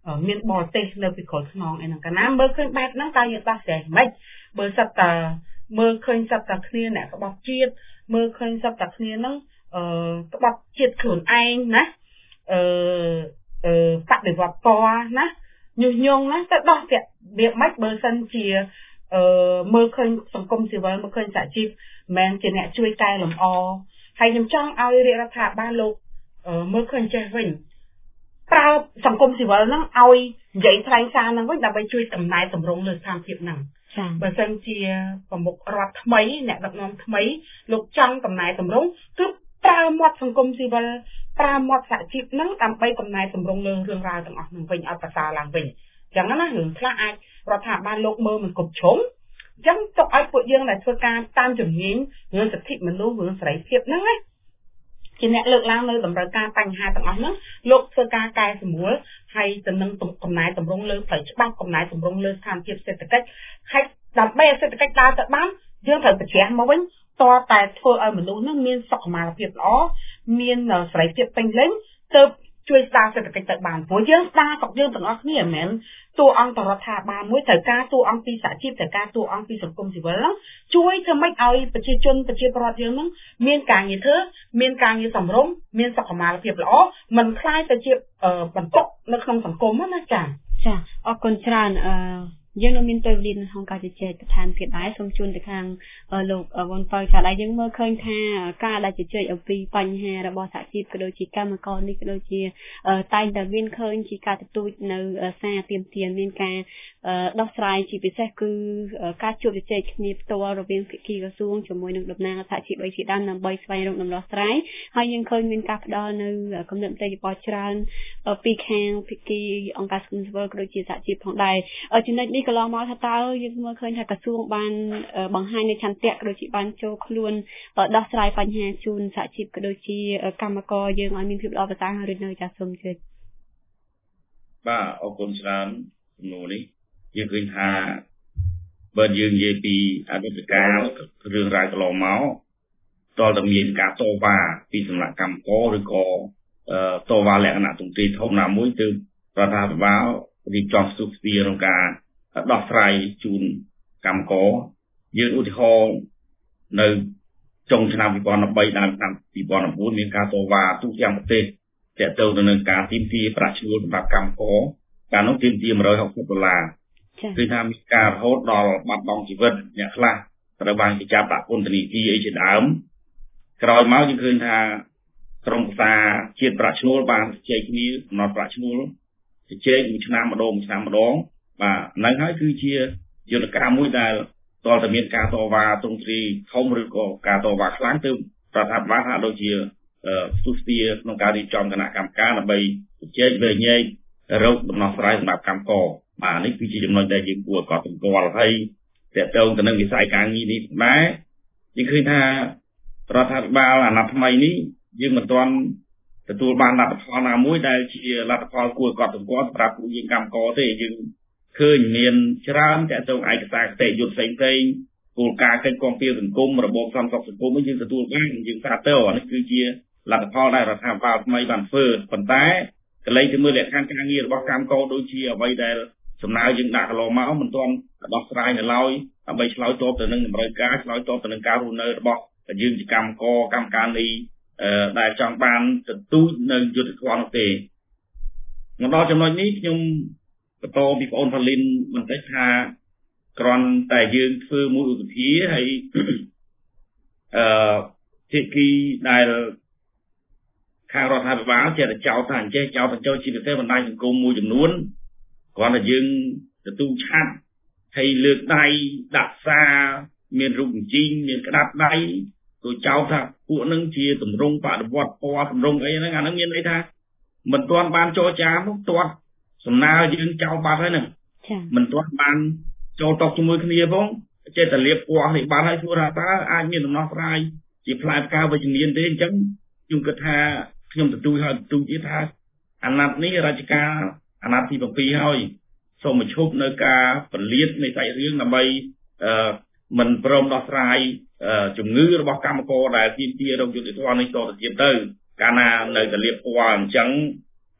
មានបរទេសនៅពីក្រោយខ្នងឯហ្នឹងកាលណាមើលឃើញបែបហ្នឹងតើយើងដោះស្រាយមិនបើសិតតែមើលឃើញសិតតែគ្នាអ្នកក្បត់ជាតិមើលឃើញសិតតែគ្នាហ្នឹងអឺក្បត់ជាតិខ្លួនឯងណាអឺអឺបដិវត្តពណ៌ណាញុះញង់ណាទៅដោះពាក្យវាមិនបើសិនជាអឺមើលឃើញសង្គមស៊ីវិលមើលឃើញសហជីពមិនជាអ្នកជួយកែលម្អហើយខ្ញុំចង់ឲ្យរាជរដ្ឋាភិបាលលោកមើលឃើញចេះវិញប្រើសង្គមស៊ីវិលហ្នឹងឲ្យនិយាយថ្លែងសារហ្នឹងវិញដើម្បីជួយកំណែតម្រង់លើស្ថានភាពហ្នឹងបើសិនជាប្រមុខរដ្ឋថ្មីអ្នកដឹកនាំថ្មីលោកចង់កំណែតម្រង់គឺប្រើមាត់សង្គមស៊ីវិលប្រើមាត់សហជីពហ្នឹងដើម្បីកំណែតម្រង់លើរឿងរ៉ាវទាំងអស់ហ្នឹងវិញឲ្យប្រសើរឡើងវិញអញ្ចឹងណារឿងខ្លះអាចរដ្ឋាភិបាលលោកមើលមិនគ្រប់ជ្រុងអញ្ចឹងទុកឲ្យពួកយើងដែលធ្វើការតាមជំនាញរឿងសិទ្ធិមនុស្សរឿងសេរីភាពហ្នឹងណាជាអ្នកលើកឡើងនៅតម្រូវការបញ្ហាទាំងអស់ហ្នឹងលោកធ្វើការកែសម្រួលហើយទៅនឹងកំណែតម្រង់លើផ្លូវច្បាប់កំណែតម្រង់លើស្ថានភាពសេដ្ឋកិច្ចហើយដើម្បីឲ្យសេដ្ឋកិច្ចដើរទៅបានយើងត្រូវប្រជ្រះមកវិញតើតែធ្វើឲ្យមនុស្សហ្នឹងមានសុខុមាលភាពល្អមានសេរីភាពពេញលេញទៅជួយស្ដារសេដ្ឋកិច្ចទៅបានព្រោះយើងស្ដារស្រុកយើងទាំងអស់គ្នាមិនមែនតួអង្គតរដ្ឋាភិបាលមួយត្រូវការតួអង្គពីសហជីពត្រូវការតួអង្គពីសង្គមស៊ីវិលហ្នឹងជួយធ្វើម៉េចឲ្យប្រជាជនប្រជាពលរដ្ឋយើងហ្នឹងមានការងារធ្វើមានការងារសម្រុំមានសុខុមាលភាពល្អមិនខ្លាយទៅជាបន្ទុកនៅក្នុងសង្គមណាចា៎ចាអរគុណច្រើនអឺយើងនៅមានពេលវេលាក្នុងការជជែកបន្ថែមទៀតដែរសូមជូនទៅខាងលោកវ៉ុនប៉ៅចាដែរយើងមើលឃើញថាការដែលជជែកអំពីបញ្ហារបស់សហជីពក៏ដូចជាកម្មករនេះក៏ដូចជាតែងតែមានឃើញជាការទទូចនៅសារទាមទារមានការដោះស្រាយជាពិសេសគឺការជួបជជែកគ្នាផ្ទាល់រវាងភាគីក្រសួងជាមួយនឹងតំណាងសហជីពអីជាដើមដើម្បីស្វែងរកដំណោះស្រាយហើយយើងឃើញមានការផ្ដល់នៅគំនិតមតិយោបល់ច្រើនពីខាងភាគីអង្គការសង្គមស៊ីវិលក៏ដូចជាសហជីពផងដែរចំណុចនេះកន្លងមកថាតើយើងមើលឃើញថាក្រសួងបានបង្ហាញនៅឆន្ទៈក៏ដូចជាបានចូលខ្លួនដោះស្រាយបញ្ហាជូនសហជីពក៏ដូចជាកម្មករយើងឲ្យមានភាពល្អប្រសើរឬនៅចាសូមជឿបាទអរគុណច្រើនសំណួរនេះយើងឃើញថាបើយើងនិយាយពីអតីតកាលរឿងរ៉ាវកន្លងមកតើតើមានការតវ៉ាពីសំណាក់កម្មករឬក៏តវ៉ាលក្ខណៈទន្ទ្រានធំណាមួយទើបរដ្ឋាភិបាលរៀបចំស្ទុះស្ពាក្នុងការដោះស្រាយជូនកម្មករយើងឧទាហរណ៍នៅចុងឆ្នាំពីរពាន់បីដល់ឆ្នាំពីរពាន់៩មានការតវ៉ាទូទាំងប្រទេសទាក់ទងទៅនឹងការទាមទារប្រាក់ឈ្នួលសម្រាប់កម្មករកាលនោះទាមទារមួយរយហកសិបដុល្លារគឺថាមានការរហូតដល់បាត់បង់ជីវិតអ្នកខ្លះត្រូវបានគេចាប់ដាក់ពន្ធនាគារអីជាដើមក្រោយមកយើងឃើញថាក្រុមប្រឹក្សាជាតិប្រាក់ឈ្នួលបានជជែកគ្នាកំណត់ប្រាក់ឈ្នួលជជែកមួយឆ្នាំម្ដងមួយឆ្នាំម្ដងបាទហ្នឹងហើយគឺជាយន្តការមួយដែលតើតើមានការតវ៉ាទ្រង់ទ្រីធំឬក៏ការតវ៉ាខ្លាំងទៅរដ្ឋាភិបាលថាដូចជាស្ទុះស្ទាក្នុងការរៀបចំគណៈកម្មការដើម្បីជជែកវែងញែករកដំណោះស្រាយសម្រាប់កម្មករបាទនេះគឺជាចំណុចដែលយើងគួរឲ្យកត់សម្គាល់ហើយតើតើទៅនឹងវិស័យការងារនេះដែរយើងឃើញថារដ្ឋាភិបាលអាណត្តិថ្មីនេះយើងមិនទាន់ទទួលបានលទ្ធផលណាមួយដែលជាលទ្ធផលគួរឲ្យកត់សម្គាល់សម្រាប់ពួកយើងកម្មករទេយើងឃើញមានច្រើនតើទៅឯកសារគតិយុត្តផ្សេងផ្សេងគោលការណ៍កិច្ចគាំពារសង្គមរបបសន្តិសុខសង្គមយើងទទួលបានយើងស្រាប់ទៅអានេះគឺជាលទ្ធផលដែលរដ្ឋាភិបាលថ្មីបានធ្វើប៉ុន្តែកន្លែងទៅមើលលក្ខខណ្ឌការងាររបស់កម្មករដូចជាអ្វីដែលសំណើយើងដាក់កន្លងមកមិនទាន់ដោះស្រាយនៅឡើយដើម្បីឆ្លើយតបទៅនឹងតម្រូវការឆ្លើយតបទៅនឹងការរស់នៅរបស់យើងជាកម្មករកម្មការនីដែលចង់បានទទូចនៅយុទ្ធសាស្ត្រនោះទេមកដល់ចំណុចនេះខ្ញុំបន្តពីបងអូនផលីនបន្តិចថាគ្រាន់តែយើងធ្វើមួយឧទាហរណ៍ហើយអឺភាគីដែលខាងរដ្ឋាភិបាលចេះតែចោទថាអញ្ចេះចោទបញ្ចូលជាពិសេសបណ្ដាញសង្គមមួយចំនួនគ្រាន់តែយើងទទួលឆាត់ហើយលើកដៃដាក់សារមានរូបបញ្ជីងមានក្តាប់ដៃទៅចោទថាពួកនឹងជាទម្រង់បដិវត្តពណ៌ទម្រង់អីហ្នឹងអាហ្នឹងមានន័យថាមិនទាន់បានចរចានោះទាត់សំណើយើងចោលបាត់ហើយហ្នឹងមិនទាន់បានចូលតបជាមួយគ្នាផងចេះតែលៀបពណ៌នេះបាត់ហើយសួរថាតើអាចមានដំណោះស្រាយជាផ្លែផ្កាវិជ្ជមានទេអញ្ចឹងខ្ញុំគិតថាខ្ញុំទទួលហើយទទួលទៀតថាអាណត្តិនេះរាជការអាណត្តិទីbảyហើយសូមបញ្ឈប់នៅការពលាតនៃសាច់រឿងដើម្បីអឺមិនព្រមដោះស្រាយជំងឺរបស់កម្មករដែលទាមទាររោគយុត្តិធម៌នេះតទៅទៀតទៅកាលណានៅតែលៀបពណ៌អញ្ចឹង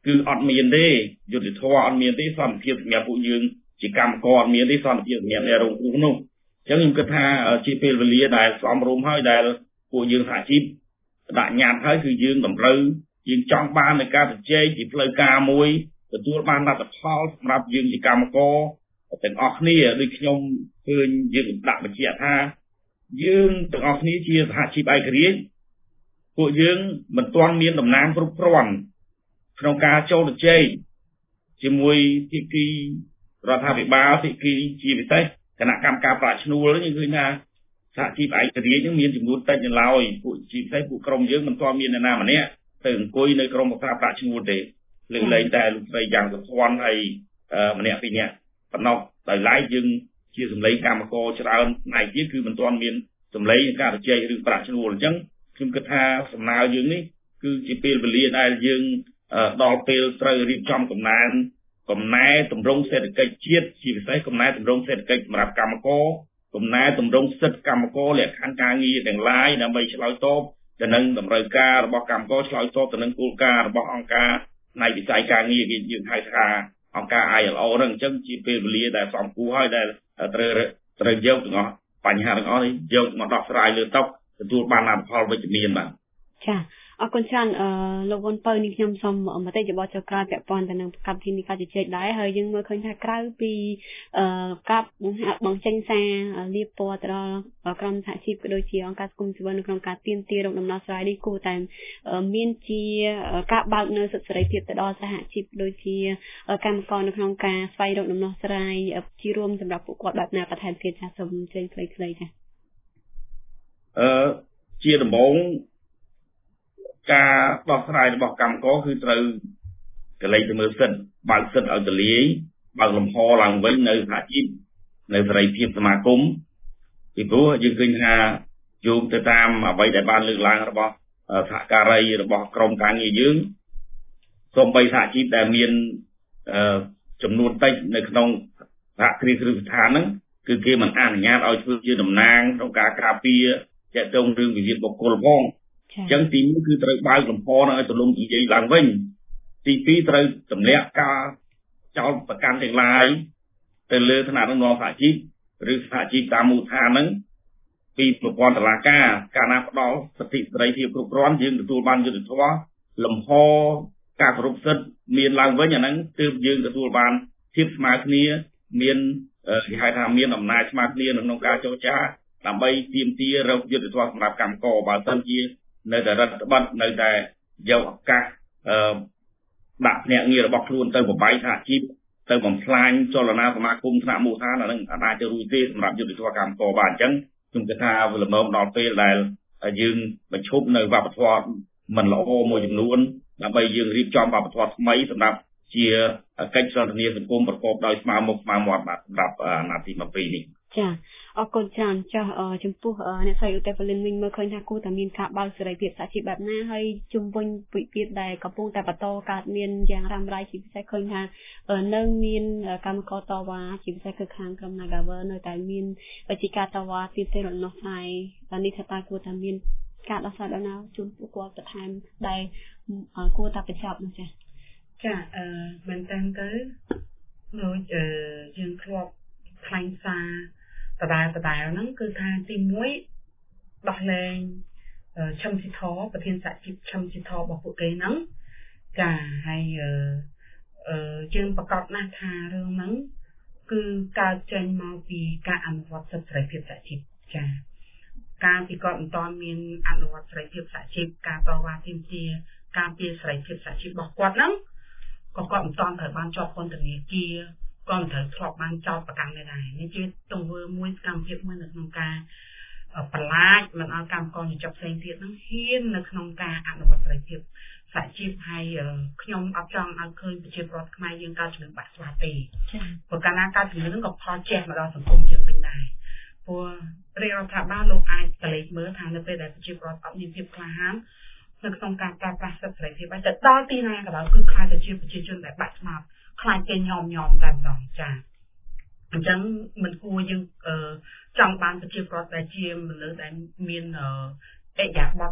គឺអត់មានទេយុទ្ធធម៌អត់មានទេសន្តិភាពសម្រាប់ពួកយើងជាកម្មករអត់មានទេសន្តិភាពសម្រាប់អ្នករងគ្រោះនោះអញ្ចឹងខ្ញុំគិតថាជាពេលវេលាដែលសមរម្យហើយដែលពួកយើងសហជីពដាក់ញត្តិហើយគឺយើងតម្រូវយើងចង់បាននៃការជជែកជាផ្លូវការមួយទទួលបានលទ្ធផលសម្រាប់យើងជាកម្មករទាំងអស់គ្នាដូចខ្ញុំឃើញយើងដាក់បញ្ជាក់ថាយើងទាំងអស់គ្នាជាសហជីពឯករាជ្យពួកយើងមិនទាន់មានតំណែងគ្រប់គ្រាន់ក្នុងការចូលជជែកជាមួយភាគីរដ្ឋាភិបាលភាគីជាពិសេសគណៈកម្មការប្រាក់ឈ្នួលយើងឃើញថាសហជីពឯករាជ្យនឹងមានចំនួនតិចនៅឡើយពួកជាពិសេសពួកក្រុមយើងមិនទាន់មានអ្នកណាម្នាក់ទៅអង្គុយនៅក្រុមប្រឹក្សាប្រាក់ឈ្នួលទេលើកលែងតែលោកស្រីយ៉ាងសុភ័ណ្ឌហើយម្នាក់ពីរនាក់ប៉ុណ្ណោះដោយឡែកយើងជាសម្លេងកម្មករច្រើនផ្នែកទៀតគឺមិនទាន់មានសម្លេងនៃការជជែករឿងប្រាក់ឈ្នួលអញ្ចឹងខ្ញុំគិតថាសំណើយើងនេះគឺជាពេលវេលាដែលយើងដល់ពេលត្រូវរៀបចំកំណែនកំណែតម្រង់សេដ្ឋកិច្ចជាតិជាពិសេសកំណែតម្រង់សេដ្ឋកិច្ចសម្រាប់កម្មករកំណែតម្រង់សិទ្ធិកម្មករលក្ខខណ្ឌការងារទាំងឡាយដើម្បីឆ្លើយតបទៅនឹងតម្រូវការរបស់កម្មករឆ្លើយតបទៅនឹងគោលការណ៍របស់អង្គការផ្នែកវិស័យការងារយើងហៅថាអង្គការ I L O ហ្នឹងអញ្ចឹងជាពេលវេលាដែលសមគួរហើយដែលត្រូវត្រូវយកទាំងអស់បញ្ហាទាំងអស់នេះយកមកដោះស្រាយលើតុទទួលបានលទ្ធផលវិជ្ជមានបាទចាអរគុណច្រើនអឺលោកវុនពៅនេះខ្ញុំសូមមតិយោបល់ចុះក្រោយពាក់ព័ន្ធទៅនឹងកម្មវិធីនេះការជជែកដែរហើយយើងមើលឃើញថាក្រៅពីអឺការបង្ចេញសារលាបពណ៌ទៅដល់ក្រុមសហជីពក៏ដូចជាអង្គការសង្គមស៊ីវិលនៅក្នុងការទាមទាររកដំណោះស្រាយនេះគួរតែមានជាការបើកនៅសិទ្ធិសេរីភាពទៅដល់សហជីពដូចជាកម្មករនៅក្នុងការស្វែងរកដំណោះស្រាយជារួមសម្រាប់ពួកគាត់បែបណាបន្ថែមទៀតចាសូមជើញខ្លីៗចាអឺជាដំបូងការដោះស្រាយរបស់កម្មករគឺត្រូវកលែងទៅមើលសិទ្ធិបើកសិទ្ធិឲ្យទលាយបើកលំហឡើងវិញនៅសហជីពនៅសេរីភាពសមាគមពីព្រោះយើងឃើញថាយោងទៅតាមអ្វីដែលបានលើកឡើងរបស់សហការីរបស់ក្រមការងារយើងសូម្បីសហជីពដែលមានចំនួនតិចនៅក្នុងសហគ្រាសគ្រឹះស្ថានហ្នឹងគឺគេមិនអនុញ្ញាតឲ្យធ្វើជាតំណាងក្នុងការការពារទាក់ទងរឿងវិវាទបុគ្គលផងអញ្ចឹងទីមួយគឺត្រូវបើកលំហនៅឲ្យទលំនិយាយឡើងវិញទីពីរត្រូវទម្លាក់ការចោទប្រកាន់ទាំងឡាយទៅលើឋានៈដឹកនាំសហជីពឬសហជីពតាមមូលដ្ឋានហ្នឹងពីប្រព័ន្ធតុលាការកាលណាផ្ដល់សិទ្ធិសេរីភាពគ្រប់គ្រាន់យើងទទួលបានយុត្តិធម៌លំហការគោរពសិទ្ធិមានឡើងវិញអាហ្នឹងទើបយើងទទួលបានភាពស្មើគ្នាមានគេហៅថាមានអំណាចស្មើគ្នាក្នុងការចរចាដើម្បីទាមទាររកយុត្តិធម៌សម្រាប់កម្មករបើសិនជានៅតែរដ្ឋបတ်នៅតែយកឱកាសអឺដាក់ភ្នាក់ងាររបស់ខ្លួនទៅប្របាយសហជីពទៅបំផ្លាញចលនាសមាគមថ្នាក់មូលដ្ឋានអានឹងអាចទៅរួចទេសម្រាប់យុទ្ធធម៌កម្មករបាទអញ្ចឹងខ្ញុំគិតថាវាល្មមដល់ពេលដែលយើងបញ្ឈប់នៅវប្បធម៌មិនល្អមួយចំនួនដើម្បីយើងរៀបចំវប្បធម៌ថ្មីសម្រាប់ជាកិច្ចសន្ទនាសង្គមប្រកបដោយស្មារតីស្មារតីបាទសម្រាប់អាណត្តិទីยี่สิบនេះចាអរគុណច្រើនចាស់ចំពោះអ្នកស្រីឧត្តពលិនវិញមើលឃើញថាគួរតែមានការបើកសេរីភាពសហជីពបែបណាហើយជុំវិញវិវាទដែលកំពុងតែបន្តកើតមានយ៉ាងរ៉ាំរ៉ៃជាពិសេសឃើញថានៅមានកម្មករតវ៉ាជាពិសេសគឺខាងក្រុម Nagavel នៅតែមានវិជាការតវ៉ាទីផ្សេងរនោះហើយតែនេះថាតើគួរតែមានការដោះស្រាយដល់ណាជូនពួកគាត់បន្ថែមដែលគួរតែបញ្ចប់នោះចាចាអឺមែនតើទៅដូចយើងធ្លាប់ថ្លែងសារដដែលដដែលហ្នឹងគឺថាទីមួយដោះលែងឈឹមស៊ីធប្រធានសហជីពឈឹមស៊ីធរបស់ពួកគេហ្នឹងចាហើយអឺយើងប្រកាសណាស់ថារឿងហ្នឹងគឺកើតចេញមកពីការអនុវត្តសិទ្ធិសេរីភាពសហជីពចាការពីគាត់មិនទាន់មានអនុវត្តសេរីភាពសហជីពការតវ៉ាទាមទារការពារសេរីភាពសហជីពរបស់គាត់ហ្នឹងក៏គាត់មិនទាន់ត្រូវបានជាប់ពន្ធនាគារក៏មិនត្រូវធ្លាប់បានចោទប្រកាន់ដែរនេះជាទង្វើមួយសកម្មភាពមួយនៅក្នុងការបន្លាចមិនឲ្យកម្មករជាប់ផ្សេងទៀតហ្នឹងហ៊ាននៅក្នុងការអនុវត្តសេរីភាពសហជីពហើយខ្ញុំអត់ចង់ឲ្យឃើញប្រជាពលរដ្ឋខ្មែរយើងកើតជំនឿបាក់ស្វាទេព្រោះកាលណាកើតជំនឿហ្នឹងក៏ផលជះមកដល់សង្គមយើងវិញដែរព្រោះរាជរដ្ឋាភិបាលលោកអាចកលេចមើលថានៅពេលដែលប្រជាពលរដ្ឋអត់មានភាពក្លាហាននៅក្នុងការប្រើប្រាស់សិទ្ធិសេរីភាពហើយទៅដល់ទីណាក៏ដោយគឺខ្លាចតែជាប្រជាជនដែលបាក់ស្មាតខ្លាចគេញោមញោមតែម្ដងចាអញ្ចឹងមិនគួរយើងចង់បានប្រជាពលរដ្ឋដែលជាមនុស្សដែលមានអិយាបថ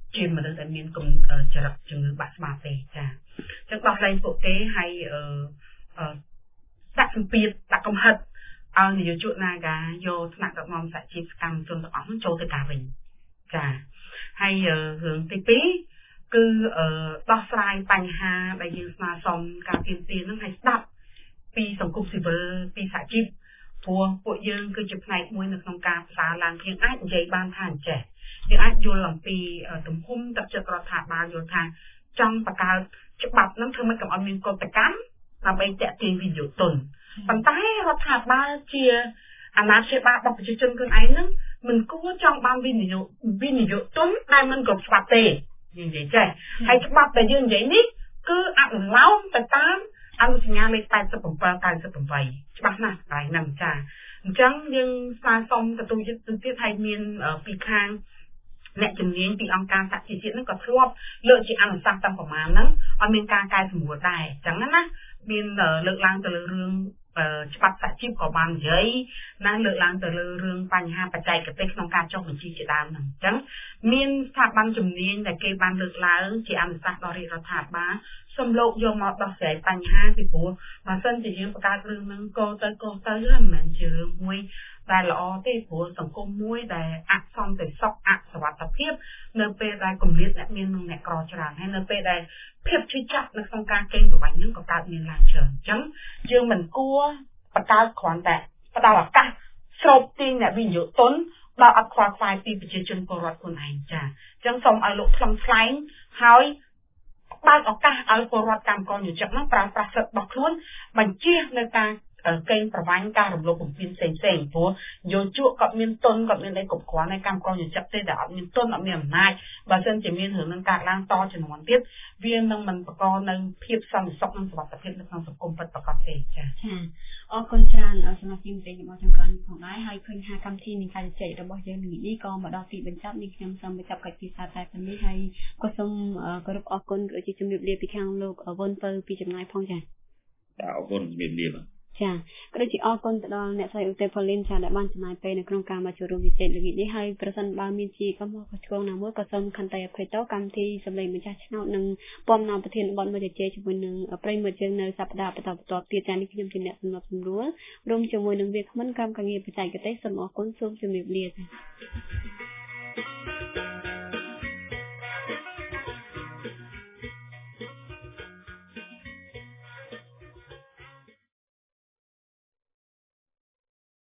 ជាមនុស្សដែលមានគុណចរិតជំងឺបាក់ស្មាទេចាអញ្ចឹងដោះលែងពួកគេហើយអឺដាក់សម្ពាធដាក់កំហិតឲ្យនយោជក Naga យកថ្នាក់ដឹកនាំសហជីពសកម្មជនទាំងអស់នោះចូលទៅការវិញចាហើយរឿងទីពីរគឺដោះស្រាយបញ្ហាដែលយើងស្នើសុំការទាមទារនឹងឲ្យស្ដាប់ពីសង្គមស៊ីវិលពីសហជីពព្រោះពួកយើងគឺជាផ្នែកមួយនៅក្នុងការផ្សារឡើងយើងអាចនិយាយបានថាអញ្ចេះយើងអាចយល់អំពីទំហំទឹកចិត្តរដ្ឋាភិបាលយល់ថាចង់បង្កើតច្បាប់នឹងធ្វើម៉េចកុំឲ្យមានកតកម្មដើម្បីតាក់ទាញវិនិយោគទុនប៉ុន្តែរដ្ឋាភិបាលជាអាណាព្យាបាលរបស់ប្រជាជនខ្លួនឯងនឹងមិនគួរចង់បានវិនិយោគវិនិយោគទុនដែលមិនគ្រប់ច្បាប់ទេយើងនិយាយចេះហើយច្បាប់ដែលយើងនិយាយនេះគឺអនុលោមទៅតាមអនុសញ្ញាលេខแปดสิบเจ็ด เก้าสิบแปดច្បាស់ណាស់កន្លែងហ្នឹងចាអញ្ចឹងយើងស្នើសុំទទួលយុត្តិធម៌ទៀតឲ្យមានពីខាងអ្នកជំនាញពីអង្គការសហជីវជាតិហ្នឹងក៏ធ្លាប់លើកជាអនុសាសន៍តាមប្រមាណហ្នឹងឲ្យមានការកែសម្រួលដែរអញ្ចឹងណាមានលើកឡើងទៅលើរឿងច្បាប់សហជីពក៏បាននិយាយណាលើកឡើងទៅលើរឿងបញ្ហាបច្ចេកទេសក្នុងការចុះបញ្ជីជាដើមហ្នឹងអញ្ចឹងមានស្ថាប័នជំនាញដែលគេបានលើកឡើងជាអនុសាសន៍ដល់រាជរដ្ឋាភិបាលសំលោកយកមកដោះស្រាយបញ្ហាពីព្រោះបើសិនជាយើងបង្កើតរឿងហ្នឹងក៏ទៅក៏ទៅមិនមែនជារឿងមួយដែលល្អទេព្រោះសង្គមមួយដែលអសន្តិសុខអសវត្ថភាពនៅពេលដែលគម្លាតអ្នកមាននិងអ្នកក្រច្រើនហើយនៅពេលដែលភាពជឿជាក់នៅក្នុងការកេងប្រវ័ញ្ចហ្នឹងក៏កើតមានឡើងច្រើនអញ្ចឹងយើងមិនគួរបង្កើតគ្រាន់តែផ្ដល់ឱកាសស្រូបទាញអ្នកវិនិយោគទុនដល់អត់ខ្វល់ខ្វាយពីប្រជាជនពលរដ្ឋខ្លួនឯងចាអញ្ចឹងសូមឲ្យលោកខ្លឹមស្លែងហើយបើកឱកាសឲ្យពលរដ្ឋកម្មករយុវជនហ្នឹងប្រើប្រាស់សិទ្ធិរបស់ខ្លួនបញ្ជានៅការកេងប្រវ័ញ្ចការរំលោភបំពានផ្សេងផ្សេងព្រោះយោជកគាត់មានទុនគាត់មានអីគ្រប់គ្រាន់ហើយកម្មករយុវជនទេដែលអត់មានទុនអត់មានអំណាចបើមិនជាមានរឿងនឹងកើតឡើងតជំនាន់ទៀតវានឹងមិនបង្កនៅភាពសន្តិសុខនិងសុវត្ថិភាពនៅក្នុងសង្គមពិតប្រាកដទេចា៎ចាអរគុណច្រើនសម្រាប់ជំរាបរបស់ចំការនេះផងដែរហើយឃើញថាកម្មវិធីនៃការជជែករបស់យើងនេះនេះក៏មកដល់ទីបញ្ចប់នេះខ្ញុំសូមបញ្ចប់កិច្ចពិសាតែប៉ុណ្នេះហើយក៏សូមគោរពអរគុណក៏ជាជំរាបលាពីខាងលោកវុនពៅពីចំណាយផងចា៎បាទអរគុណជំរាបលាចាក៏ដូចជាអរគុណទៅដល់អ្នកស្រីឧទេផូលីនចាដែលបានចំណាយពេលនៅក្នុងការមកចូលរួមជជែកល្ងាចនេះហើយប្រសិនបើមានជាកំហុសឆ្គងណាមួយក៏សូមខន្តីអភ័យទោសកម្មវិធីសម្លេងម្ចាស់ឆ្នោតនិងពំនាំប្រធានបទមកជជែកជាមួយនឹងប្រិយមិត្តយើងនៅសប្តាហ៍បន្តបន្ទាប់ទៀតចានេះខ្ញុំជាអ្នកសម្របសម្រួលរួមជាមួយនឹងវាគ្មិនកម្មការងារបច្ចេកទេសសូមអរគុណសូមជម្រាបលាចា